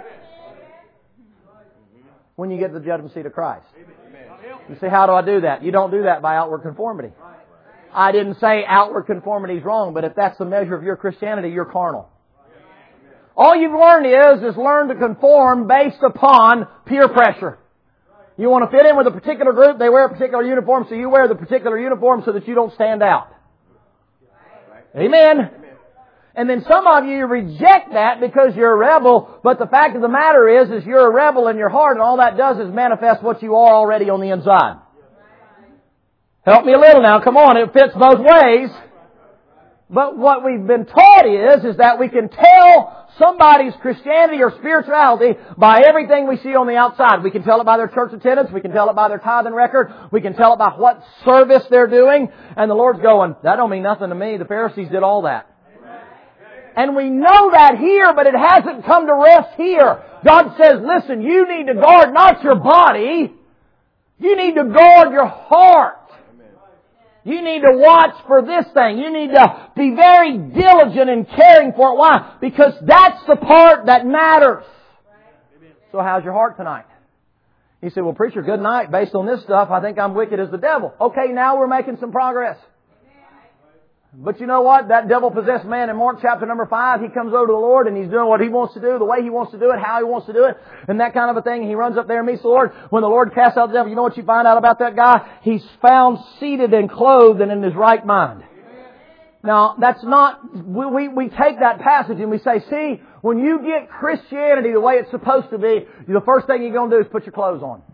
when you get to the judgment seat of Christ. You say, how do I do that? You don't do that by outward conformity. I didn't say outward conformity is wrong, but if that's the measure of your Christianity, you're carnal. All you've learned is, is learn to conform based upon peer pressure. You want to fit in with a particular group, they wear a particular uniform, so you wear the particular uniform so that you don't stand out. Amen. And then some of you reject that because you're a rebel, but the fact of the matter is, is you're a rebel in your heart, and all that does is manifest what you are already on the inside. Help me a little now. Come on, it fits both ways. But what we've been taught is, is that we can tell somebody's Christianity or spirituality by everything we see on the outside. We can tell it by their church attendance. We can tell it by their tithing record. We can tell it by what service they're doing. And the Lord's going, that don't mean nothing to me. The Pharisees did all that. And we know that here, but it hasn't come to rest here. God says, listen, you need to guard not your body. You need to guard your heart. You need to watch for this thing. You need to be very diligent in caring for it. Why? Because that's the part that matters. So how's your heart tonight? You say, well, preacher, good night. Based on this stuff, I think I'm wicked as the devil. Okay, now we're making some progress. But you know what? That devil-possessed man in Mark chapter number five, he comes over to the Lord and he's doing what he wants to do, the way he wants to do it, how he wants to do it, and that kind of a thing. He runs up there and meets the Lord. When the Lord casts out the devil, you know what you find out about that guy? He's found seated and clothed and in his right mind. Now, that's not, we, we, we take that passage and we say, see, when you get Christianity the way it's supposed to be, the first thing you're going to do is put your clothes on.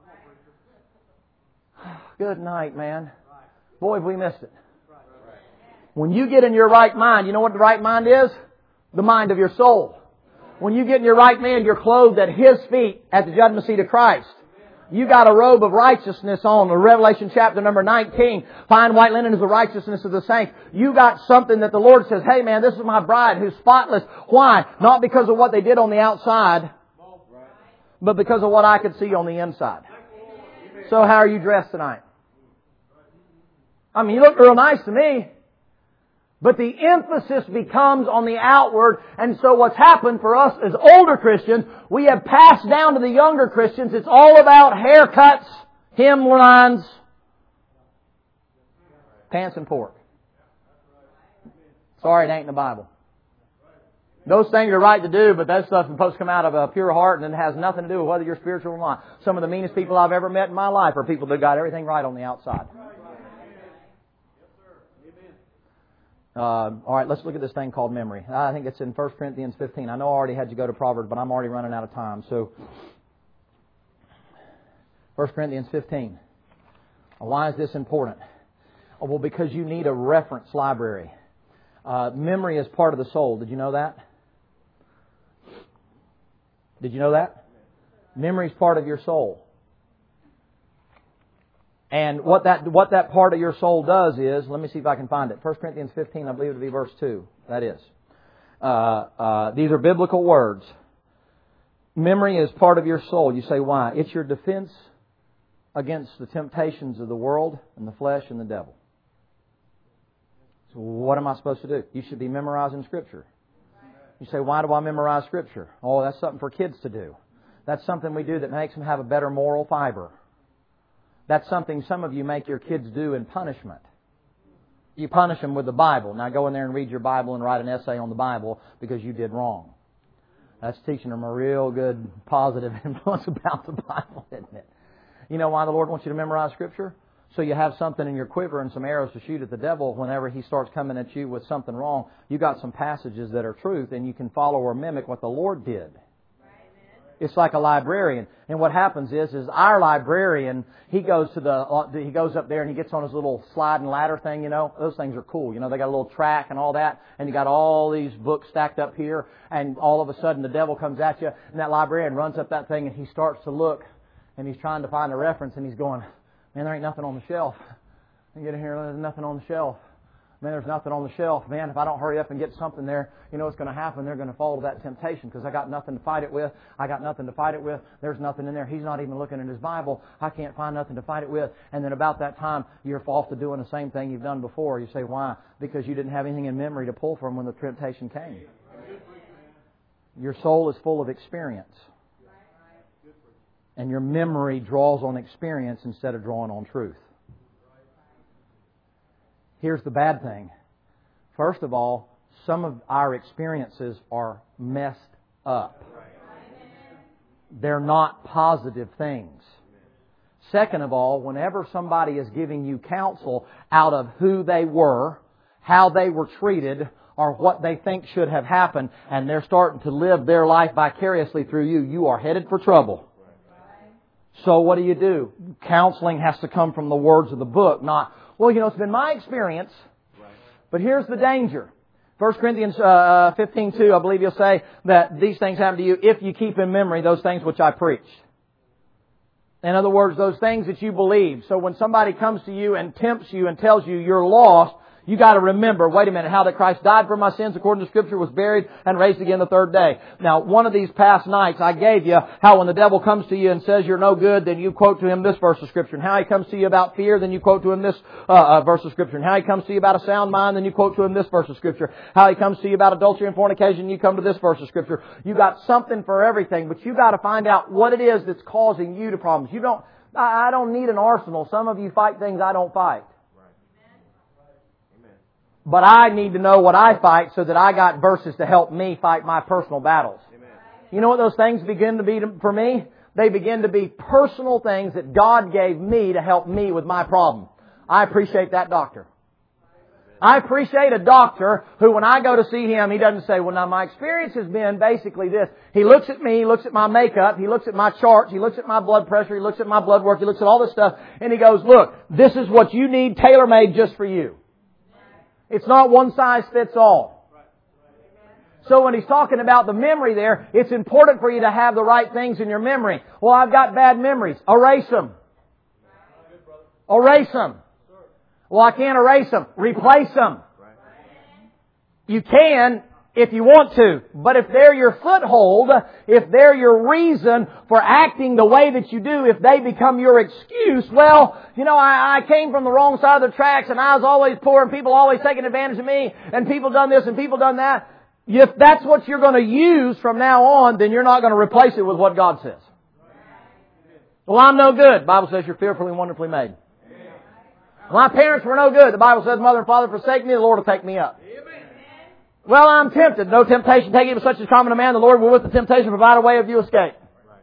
Good night, man. Boy, have we missed it. When you get in your right mind, you know what the right mind is? The mind of your soul. When you get in your right mind, you're clothed at His feet at the judgment seat of Christ. You got a robe of righteousness on. In Revelation chapter number nineteen, fine white linen is the righteousness of the saints. You got something that the Lord says, hey man, this is my bride who's spotless. Why? Not because of what they did on the outside, but because of what I could see on the inside. So how are you dressed tonight? I mean, you look real nice to me. But the emphasis becomes on the outward, and so what's happened for us as older Christians, we have passed down to the younger Christians. It's all about haircuts, hemlines, pants and pork. Sorry, it ain't in the Bible. Those things are right to do, but that stuff is supposed to come out of a pure heart and it has nothing to do with whether you're spiritual or not. Some of the meanest people I've ever met in my life are people that got everything right on the outside. Uh, all right, let's look at this thing called memory. I think it's in First Corinthians fifteen. I know I already had you go to Proverbs, but I'm already running out of time. So, First Corinthians fifteen. Why is this important? Oh, well, because you need a reference library. Uh, memory is part of the soul. Did you know that? Did you know that? Memory is part of your soul. And what that what that part of your soul does is, let me see if I can find it. First Corinthians fifteen, I believe it to be verse two. That is. Uh, uh, these are biblical words. Memory is part of your soul. You say, why? It's your defense against the temptations of the world and the flesh and the devil. So what am I supposed to do? You should be memorizing Scripture. You say, why do I memorize Scripture? Oh, that's something for kids to do. That's something we do that makes them have a better moral fiber. That's something some of you make your kids do in punishment. You punish them with the Bible. Now go in there and read your Bible and write an essay on the Bible because you did wrong. That's teaching them a real good positive influence about the Bible, isn't it? You know why the Lord wants you to memorize Scripture? So you have something in your quiver and some arrows to shoot at the devil whenever he starts coming at you with something wrong. You got some passages that are truth and you can follow or mimic what the Lord did. It's like a librarian. And what happens is, is our librarian, he goes to the, he goes up there and he gets on his little sliding ladder thing, you know. Those things are cool. You know, they got a little track and all that. And you got all these books stacked up here. And all of a sudden the devil comes at you. And that librarian runs up that thing and he starts to look. And he's trying to find a reference. And he's going, man, there ain't nothing on the shelf. You get in here, there's nothing on the shelf. Man, there's nothing on the shelf. Man, if I don't hurry up and get something there, you know what's going to happen? They're going to fall to that temptation because I got nothing to fight it with. I got nothing to fight it with. There's nothing in there. He's not even looking in his Bible. I can't find nothing to fight it with. And then about that time, you're off to doing the same thing you've done before. You say, why? Because you didn't have anything in memory to pull from when the temptation came. Your soul is full of experience. And your memory draws on experience instead of drawing on truth. Here's the bad thing. First of all, some of our experiences are messed up. They're not positive things. Second of all, whenever somebody is giving you counsel out of who they were, how they were treated, or what they think should have happened, and they're starting to live their life vicariously through you, you are headed for trouble. So what do you do? Counseling has to come from the words of the book, not, well, you know, it's been my experience. But here's the danger. First Corinthians uh, fifteen two, I believe you'll say that these things happen to you if you keep in memory those things which I preached. In other words, those things that you believe. So when somebody comes to you and tempts you and tells you you're lost, You got to remember, wait a minute, how that Christ died for my sins according to Scripture, was buried, and raised again the third day. Now, one of these past nights I gave you how when the devil comes to you and says you're no good, then you quote to him this verse of Scripture. And how he comes to you about fear, then you quote to him this uh, uh, verse of Scripture. And how he comes to you about a sound mind, then you quote to him this verse of Scripture. How he comes to you about adultery and fornication, you come to this verse of Scripture. You got something for everything, but you got to find out what it is that's causing you to problems. You don't, I, I don't need an arsenal. Some of you fight things I don't fight. But I need to know what I fight so that I got verses to help me fight my personal battles. Amen. You know what those things begin to be for me? They begin to be personal things that God gave me to help me with my problem. I appreciate that doctor. I appreciate a doctor who, when I go to see him, he doesn't say, well, now my experience has been basically this. He looks at me, he looks at my makeup, he looks at my charts, he looks at my blood pressure, he looks at my blood work, he looks at all this stuff, and he goes, look, this is what you need tailor-made just for you. It's not one size fits all. So when he's talking about the memory there, it's important for you to have the right things in your memory. Well, I've got bad memories. Erase them. Erase them. Well, I can't erase them. Replace them. You can if you want to. But if they're your foothold, if they're your reason for acting the way that you do, if they become your excuse, well, you know, I, I came from the wrong side of the tracks and I was always poor and people always taking advantage of me and people done this and people done that. If that's what you're going to use from now on, then you're not going to replace it with what God says. Well, I'm no good. The Bible says you're fearfully and wonderfully made. My parents were no good. The Bible says mother and father forsake me, the Lord will take me up. Well, I'm tempted. No temptation taking but such as common to man. The Lord will with the temptation provide a way of you escape.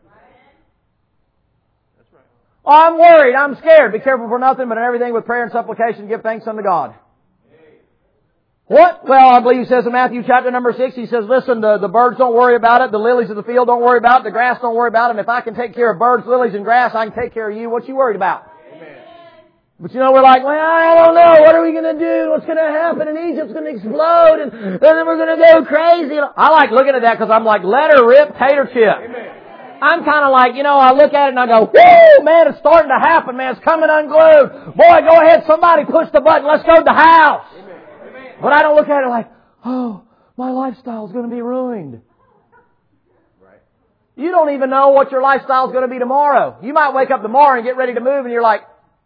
Oh, I'm worried. I'm scared. Be careful for nothing, but in everything with prayer and supplication give thanks unto God. What? Well, I believe he says in Matthew chapter number six, he says, listen, the, the birds don't worry about it. The lilies of the field don't worry about it. The grass don't worry about it. And if I can take care of birds, lilies, and grass, I can take care of you. What you worried about? But you know, we're like, well, I don't know. What are we going to do? What's going to happen? And Egypt's going to explode. And then we're going to go crazy. I like looking at that because I'm like, let her rip, tater chip. Amen. I'm kind of like, you know, I look at it and I go, whoo, man, it's starting to happen, man. It's coming unglued. Boy, go ahead. Somebody push the button. Let's go to the house. Amen. But I don't look at it like, oh, my lifestyle's going to be ruined. Right. You don't even know what your lifestyle's going to be tomorrow. You might wake up tomorrow and get ready to move and you're like,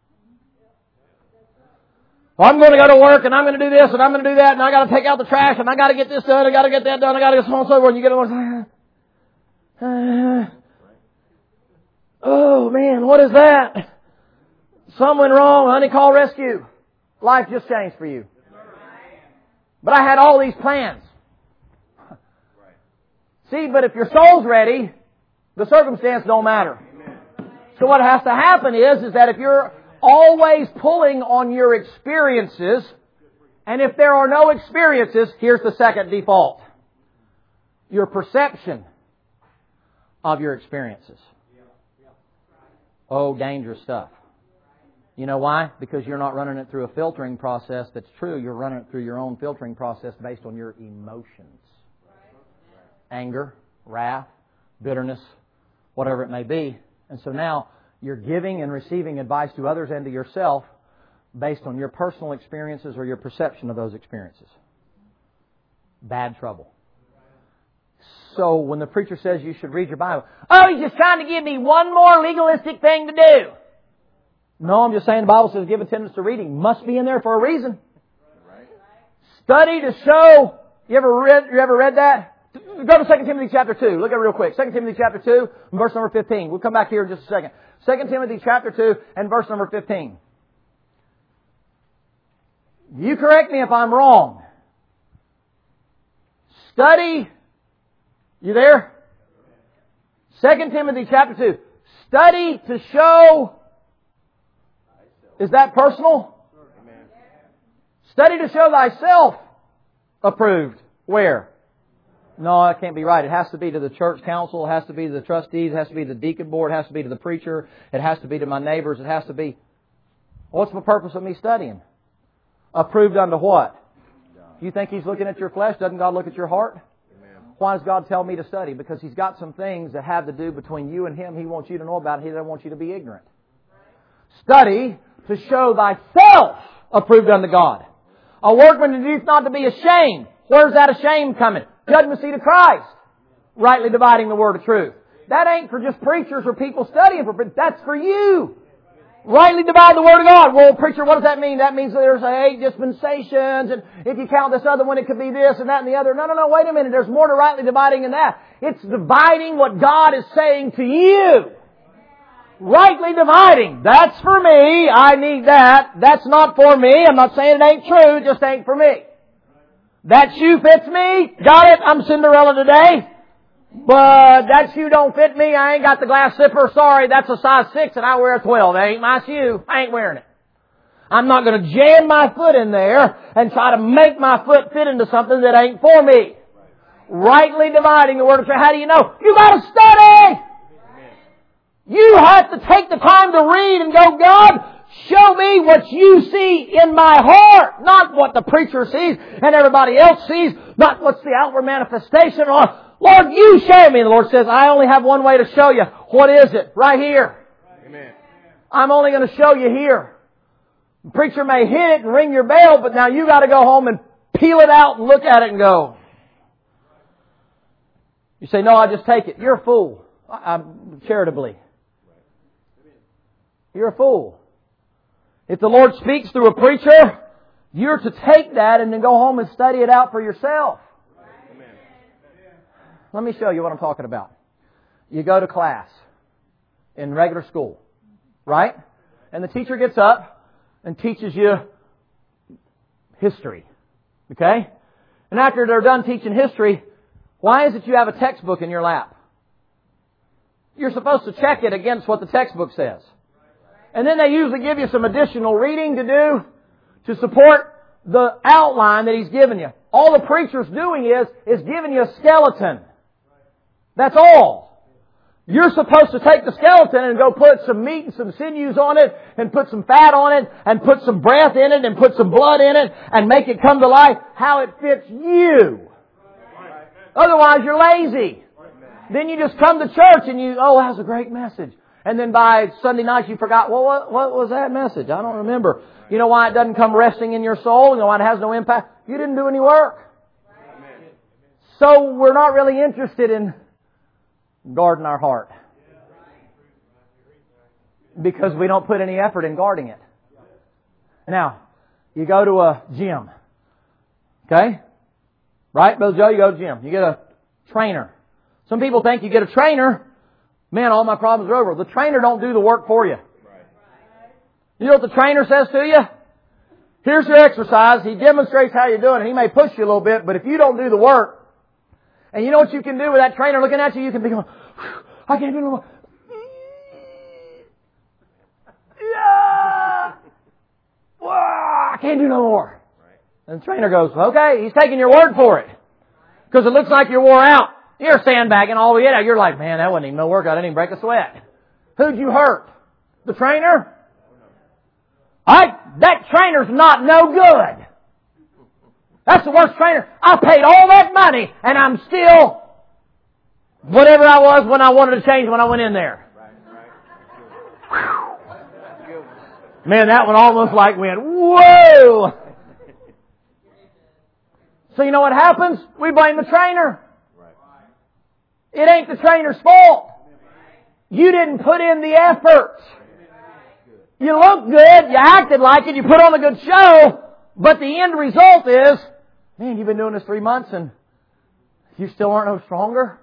well, I'm going to go to work and I'm going to do this and I'm going to do that and I got to take out the trash and I got to get this done, I got to get that done, I got to get so on and so forth. And you get on, uh, oh man, what is that? Something went wrong, honey, call rescue. Life just changed for you. But I had all these plans. See, but if your soul's ready, the circumstance don't matter. So what has to happen is, is that if you're always pulling on your experiences, and if there are no experiences, here's the second default. Your perception of your experiences. Oh, dangerous stuff. You know why? Because you're not running it through a filtering process that's true. You're running it through your own filtering process based on your emotions. Anger, wrath, bitterness, whatever it may be. And so now you're giving and receiving advice to others and to yourself based on your personal experiences or your perception of those experiences. Bad trouble. So when the preacher says you should read your Bible, oh, he's just trying to give me one more legalistic thing to do. No, I'm just saying the Bible says give attendance to reading. Must be in there for a reason. Study to show. You ever read, you ever read that? Go to Second Timothy chapter two. Look at it real quick. Second Timothy chapter two, verse number fifteen. We'll come back here in just a second. Second Timothy chapter two and verse number fifteen. You correct me if I'm wrong. Study. You there? Second Timothy chapter two. Study to show. Is that personal? Study to show thyself approved. Where? No, that can't be right. It has to be to the church council. It has to be to the trustees. It has to be to the deacon board. It has to be to the preacher. It has to be to my neighbors. It has to be... What's the purpose of me studying? Approved unto what? You think He's looking at your flesh? Doesn't God look at your heart? Amen. Why does God tell me to study? Because He's got some things that have to do between you and Him He wants you to know about. He doesn't want you to be ignorant. Study to show thyself approved unto God. A workman needeth not to be ashamed. Where's that ashamed coming? Judgment seat of Christ. Rightly dividing the word of truth. That ain't for just preachers or people studying for, but that's for you. Rightly divide the Word of God. Well, preacher, what does that mean? That means that there's eight dispensations, and if you count this other one, it could be this and that and the other. No, no, no, wait a minute. There's more to rightly dividing than that. It's dividing what God is saying to you. Rightly dividing. That's for me. I need that. That's not for me. I'm not saying it ain't true. It just ain't for me. That shoe fits me. Got it. I'm Cinderella today. But that shoe don't fit me. I ain't got the glass slipper. Sorry, that's a size six and I wear a twelve. That ain't my shoe. I ain't wearing it. I'm not going to jam my foot in there and try to make my foot fit into something that ain't for me. Rightly dividing the Word of truth. How do you know? You got to study. You have to take the time to read and go, God, show me what you see in my heart. Not what the preacher sees and everybody else sees. Not what's the outward manifestation or Lord, you show me. The Lord says, I only have one way to show you. What is it? Right here. Amen. I'm only going to show you here. The preacher may hit it and ring your bell, but now you got to go home and peel it out and look at it and go. You say, no, I just take it. You're a fool. I, I'm charitably. You're a fool. If the Lord speaks through a preacher, you're to take that and then go home and study it out for yourself. Let me show you what I'm talking about. You go to class in regular school, right? And the teacher gets up and teaches you history, okay? And after they're done teaching history, why is it you have a textbook in your lap? You're supposed to check it against what the textbook says. And then they usually give you some additional reading to do to support the outline that he's given you. All the preacher's doing is, is giving you a skeleton. That's all. You're supposed to take the skeleton and go put some meat and some sinews on it and put some fat on it and put some breath in it and put some blood in it and make it come to life how it fits you. Otherwise, you're lazy. Then you just come to church and you, oh, that was a great message. And then by Sunday night you forgot, well, what, what was that message? I don't remember. You know why it doesn't come resting in your soul? You know why it has no impact? You didn't do any work. So we're not really interested in guarding our heart. Because we don't put any effort in guarding it. Now, you go to a gym. Okay? Right, Brother Joe? You go to a gym. You get a trainer. Some people think you get a trainer, man, all my problems are over. The trainer don't do the work for you. You know what the trainer says to you? Here's your exercise. He demonstrates how you're doing it. He may push you a little bit, but if you don't do the work, and you know what you can do with that trainer looking at you? You can be going, I can't do no more. Yeah. I can't do no more. And the trainer goes, okay, he's taking your word for it. Because it looks like you're wore out. You're sandbagging all the way out. You're like, man, that wasn't even no work. I didn't even break a sweat. Who'd you hurt? The trainer? I, that trainer's not no good. That's the worst trainer. I paid all that money and I'm still whatever I was when I wanted to change when I went in there. Whew. Man, that one almost like went, whoa! So you know what happens? We blame the trainer. It ain't the trainer's fault. You didn't put in the effort. You look good, you acted like it, you put on a good show, but the end result is, man, you've been doing this three months and you still aren't no stronger?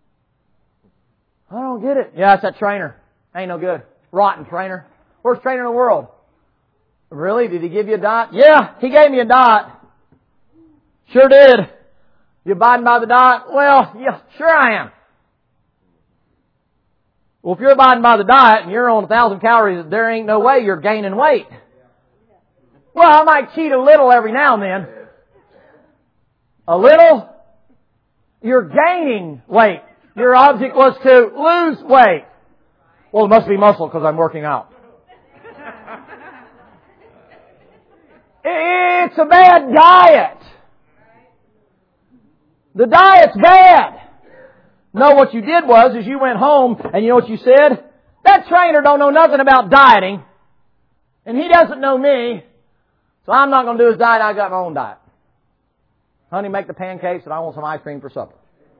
I don't get it. Yeah, it's that trainer. Ain't no good. Rotten trainer. Worst trainer in the world. Really? Did he give you a diet? Yeah, he gave me a diet. Sure did. You abiding by the diet? Well, yeah, sure I am. Well, if you're abiding by the diet and you're on a thousand calories, there ain't no way you're gaining weight. Well, I might cheat a little every now and then. A little? You're gaining weight. Your object was to lose weight. Well, it must be muscle because I'm working out. It's a bad diet. The diet's bad. No, what you did was, is you went home and you know what you said? That trainer don't know nothing about dieting. And he doesn't know me. So I'm not going to do his diet. I got my own diet. Honey, make the pancakes and I want some ice cream for supper.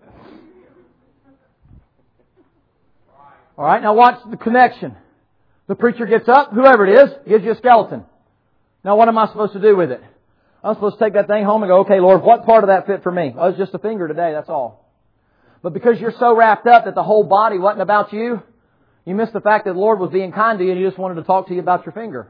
All right, now watch the connection. The preacher gets up, whoever it is, gives you a skeleton. Now what am I supposed to do with it? I'm supposed to take that thing home and go, okay, Lord, what part of that fit for me? Oh, it's just a finger today, that's all. But because you're so wrapped up that the whole body wasn't about you, you missed the fact that the Lord was being kind to you and He just wanted to talk to you about your finger.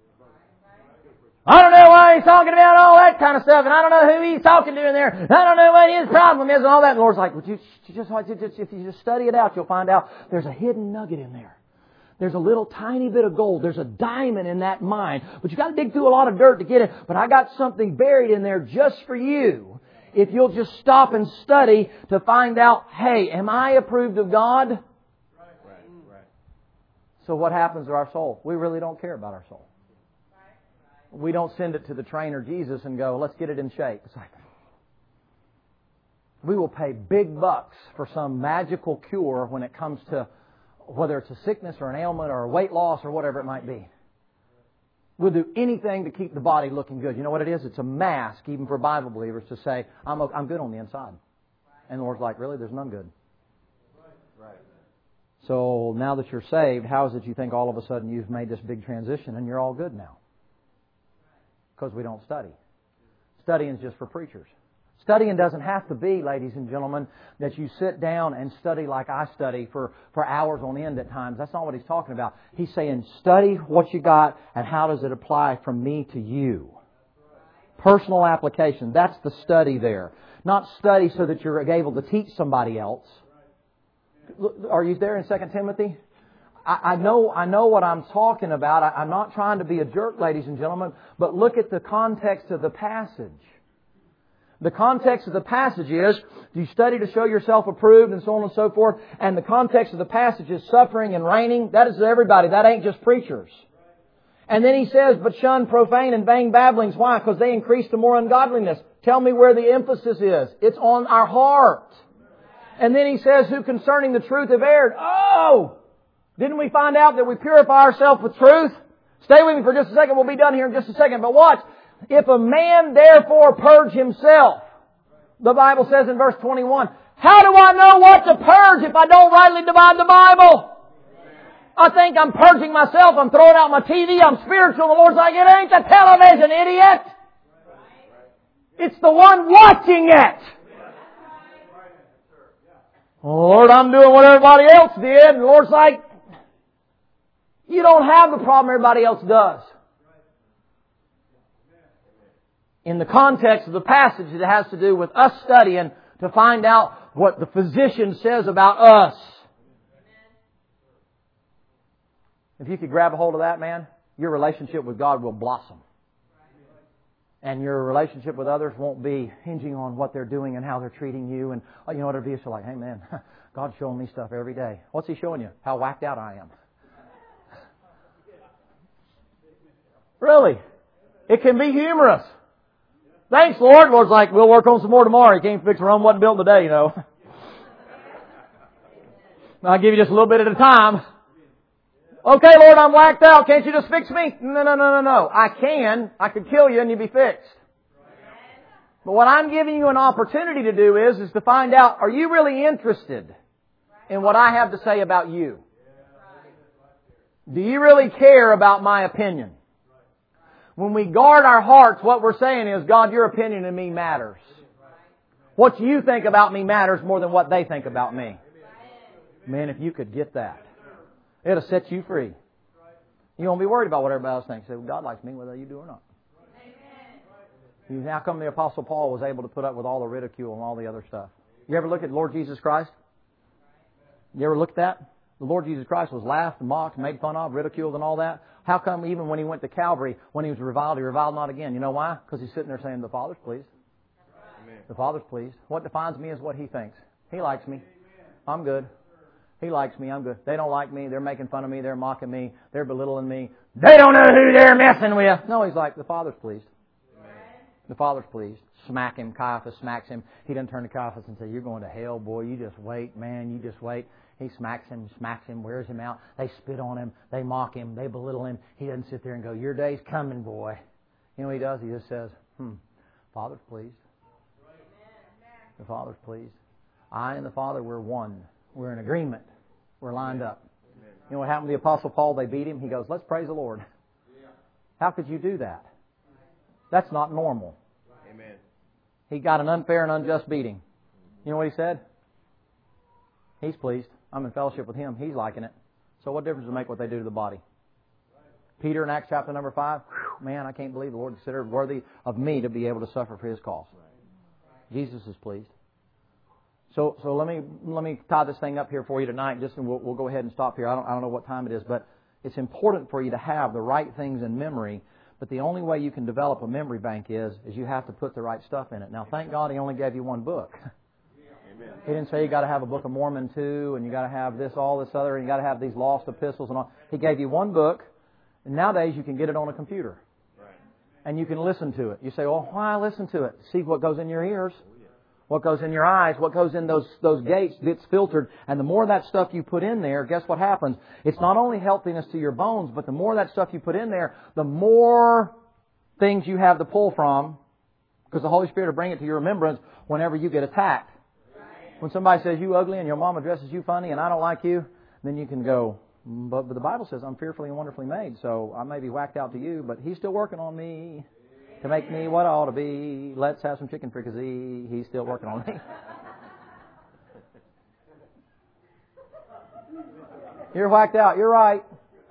I don't know why He's talking about all that kind of stuff, and I don't know who He's talking to in there. I don't know what His problem is and all that. And the Lord's like, would you just, if you just study it out, you'll find out there's a hidden nugget in there. There's a little tiny bit of gold. There's a diamond in that mine. But you got to dig through a lot of dirt to get it. But I got something buried in there just for you. If you'll just stop and study to find out, hey, am I approved of God? Right, right, right. So what happens to our soul? We really don't care about our soul. We don't send it to the trainer Jesus and go, let's get it in shape. It's like, we will pay big bucks for some magical cure when it comes to whether it's a sickness or an ailment or a weight loss or whatever it might be. We'll do anything to keep the body looking good. You know what it is? It's a mask, even for Bible believers, to say, I'm I'm good on the inside. And the Lord's like, really? There's none good. Right. So now that you're saved, how is it you think all of a sudden you've made this big transition and you're all good now? Because we don't study. Studying is just for preachers. Studying doesn't have to be, ladies and gentlemen, that you sit down and study like I study for, for hours on end at times. That's not what He's talking about. He's saying study what you got and how does it apply from me to you. Personal application. That's the study there. Not study so that you're able to teach somebody else. Are you there in Second Timothy? I, I know I know what I'm talking about. I, I'm not trying to be a jerk, ladies and gentlemen, but look at the context of the passage. The context of the passage is, do you study to show yourself approved and so on and so forth? And the context of the passage is suffering and reigning. That is everybody. That ain't just preachers. And then he says, but shun profane and vain babblings. Why? Because they increase to more ungodliness. Tell me where the emphasis is. It's on our heart. And then he says, who concerning the truth have erred. Oh! Didn't we find out that we purify ourselves with truth? Stay with me for just a second. We'll be done here in just a second. But watch. If a man therefore purge himself, the Bible says in verse twenty-one, how do I know what to purge if I don't rightly divide the Bible? I think I'm purging myself. I'm throwing out my T V. I'm spiritual. The Lord's like, it ain't the television, idiot. It's the one watching it. Lord, I'm doing what everybody else did. And the Lord's like, you don't have the problem everybody else does. In the context of the passage, it has to do with us studying to find out what the physician says about us. If you could grab a hold of that, man, your relationship with God will blossom. And your relationship with others won't be hinging on what they're doing and how they're treating you. And you know what it'll be? It's like, hey man, God's showing me stuff every day. What's He showing you? How whacked out I am. Really? It can be humorous. Thanks, Lord. Lord's like, we'll work on some more tomorrow. You can't fix Rome wasn't built today, you know. I'll give you just a little bit at a time. Okay, Lord, I'm whacked out. Can't you just fix me? No, no, no, no, no. I can. I could kill you and you'd be fixed. But what I'm giving you an opportunity to do is, is to find out, are you really interested in what I have to say about you? Do you really care about my opinion? When we guard our hearts, what we're saying is, God, your opinion of me matters. What you think about me matters more than what they think about me. Man, if you could get that, it'll set you free. You won't be worried about what everybody else thinks. Say, well, God likes me whether you do or not. How come the Apostle Paul was able to put up with all the ridicule and all the other stuff? You ever look at Lord Jesus Christ? You ever look at that? The Lord Jesus Christ was laughed and mocked, made fun of, ridiculed and all that. How come even when He went to Calvary, when He was reviled, He reviled not again? You know why? Because He's sitting there saying, the Father's pleased. Amen. The Father's pleased. What defines me is what He thinks. He likes me. I'm good. He likes me. I'm good. They don't like me. They're making fun of me. They're mocking me. They're belittling me. They don't know who they're messing with. No, He's like, the Father's pleased. Amen. The Father's pleased. Smack him. Caiaphas smacks him. He doesn't turn to Caiaphas and say, you're going to hell, boy. You just wait, man. You just wait. He smacks him, smacks him, wears him out. They spit on him. They mock him. They belittle him. He doesn't sit there and go, your day's coming, boy. You know what He does? He just says, hmm, Father's pleased. The Father's pleased. I and the Father, we're one. We're in agreement. We're lined up. You know what happened to the Apostle Paul? They beat him. He goes, let's praise the Lord. How could you do that? That's not normal. Amen. He got an unfair and unjust beating. You know what he said? He's pleased. I'm in fellowship with Him. He's liking it. So what difference does it make what they do to the body? Peter in Acts chapter number five, whew, man, I can't believe the Lord considered worthy of me to be able to suffer for His cause. Jesus is pleased. So, so let me let me tie this thing up here for you tonight. Just and we'll, we'll go ahead and stop here. I don't I don't know what time it is, but it's important for you to have the right things in memory. But the only way you can develop a memory bank is is you have to put the right stuff in it. Now, thank God He only gave you one book. Amen. He didn't say you got to have a Book of Mormon too, and you got to have this, all this other, and you got to have these lost epistles and all. He gave you one book, and nowadays you can get it on a computer, Right. and you can listen to it. You say, "Well, why listen to it? See what goes in your ears." What goes in your eyes, what goes in those those gates gets filtered. And the more of that stuff you put in there, guess what happens? It's not only healthiness to your bones, but the more of that stuff you put in there, the more things you have to pull from, because the Holy Spirit will bring it to your remembrance whenever you get attacked. When somebody says you ugly and your mama dresses you funny and I don't like you, then you can go, but, but the Bible says I'm fearfully and wonderfully made, so I may be whacked out to you, but He's still working on me to make me what I ought to be. Let's have some chicken fricassee. He's still working on me. You're whacked out. You're right.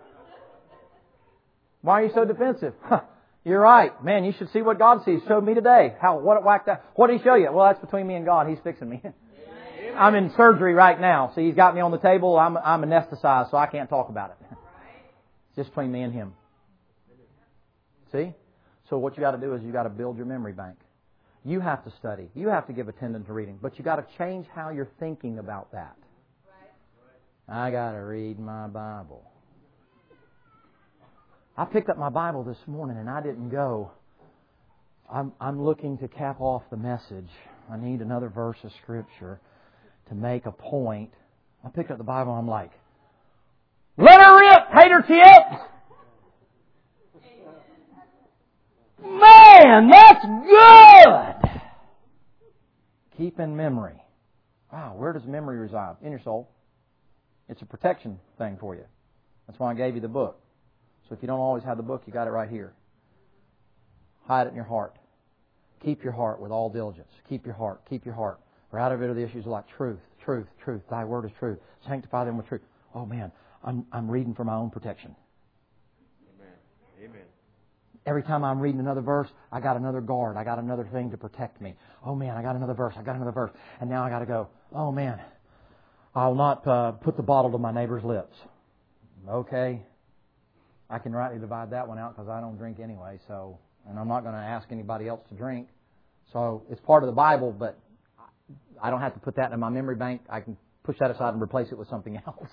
Why are you so defensive? You're right. Man, you should see what God sees. Showed me today. How, what it whacked out. What did He show you? Well, that's between me and God. He's fixing me. I'm in surgery right now. See, He's got me on the table. I'm, I'm anesthetized, so I can't talk about it. It's just between me and Him. See? So what you got to do is you got to build your memory bank. You have to study. You have to give attention to reading. But you got to change how you're thinking about that. I got to read my Bible. I picked up my Bible this morning and I didn't go, I'm, I'm looking to cap off the message. I need another verse of Scripture to make a point. I picked up the Bible and I'm like, let her rip, hater tip! Man, that's good! Keep in memory. Wow, where does memory reside? In your soul. It's a protection thing for you. That's why I gave you the book. So if you don't always have the book, you got it right here. Hide it in your heart. Keep your heart with all diligence. Keep your heart. Keep your heart. For out of it are the issues like truth, truth, truth. Thy word is truth. Sanctify them with truth. Oh man, I'm I'm reading for my own protection. Amen. Amen. Every time I'm reading another verse, I got another guard. I got another thing to protect me. Oh man, I got another verse. I got another verse. And now I got to go, oh man, I'll not uh, put the bottle to my neighbor's lips. Okay. I can rightly divide that one out because I don't drink anyway. So, and I'm not going to ask anybody else to drink. So it's part of the Bible, but I don't have to put that in my memory bank. I can push that aside and replace it with something else.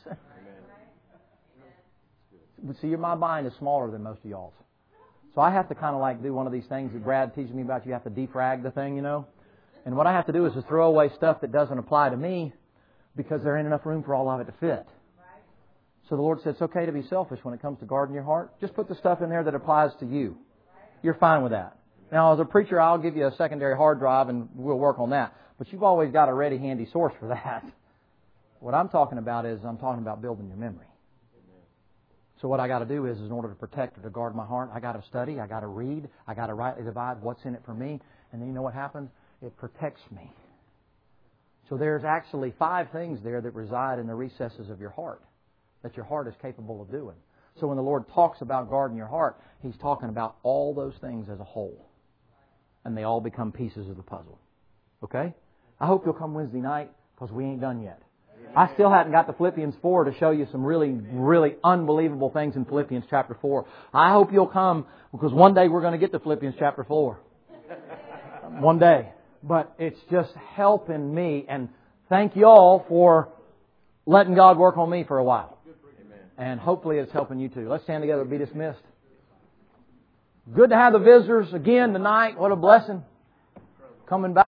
See, my mind is smaller than most of y'all's. So I have to kind of like do one of these things that Brad teaches me about. You have to defrag the thing, you know. And what I have to do is just throw away stuff that doesn't apply to me because there ain't enough room for all of it to fit. So the Lord said it's okay to be selfish when it comes to guarding your heart. Just put the stuff in there that applies to you. You're fine with that. Now, as a preacher, I'll give you a secondary hard drive and we'll work on that. But you've always got a ready, handy source for that. What I'm talking about is I'm talking about building your memory. So what I got to do is, is in order to protect or to guard my heart, I got to study, I got to read, I got to rightly divide what's in it for me. And then you know what happens? It protects me. So there's actually five things there that reside in the recesses of your heart that your heart is capable of doing. So when the Lord talks about guarding your heart, He's talking about all those things as a whole. And they all become pieces of the puzzle. Okay? I hope you'll come Wednesday night because we ain't done yet. I still hadn't got to Philippians four to show you some really, really unbelievable things in Philippians chapter four. I hope you'll come because one day we're going to get to Philippians chapter four. One day. But it's just helping me. And thank you all for letting God work on me for a while. And hopefully it's helping you too. Let's stand together and be dismissed. Good to have the visitors again tonight. What a blessing. Coming back.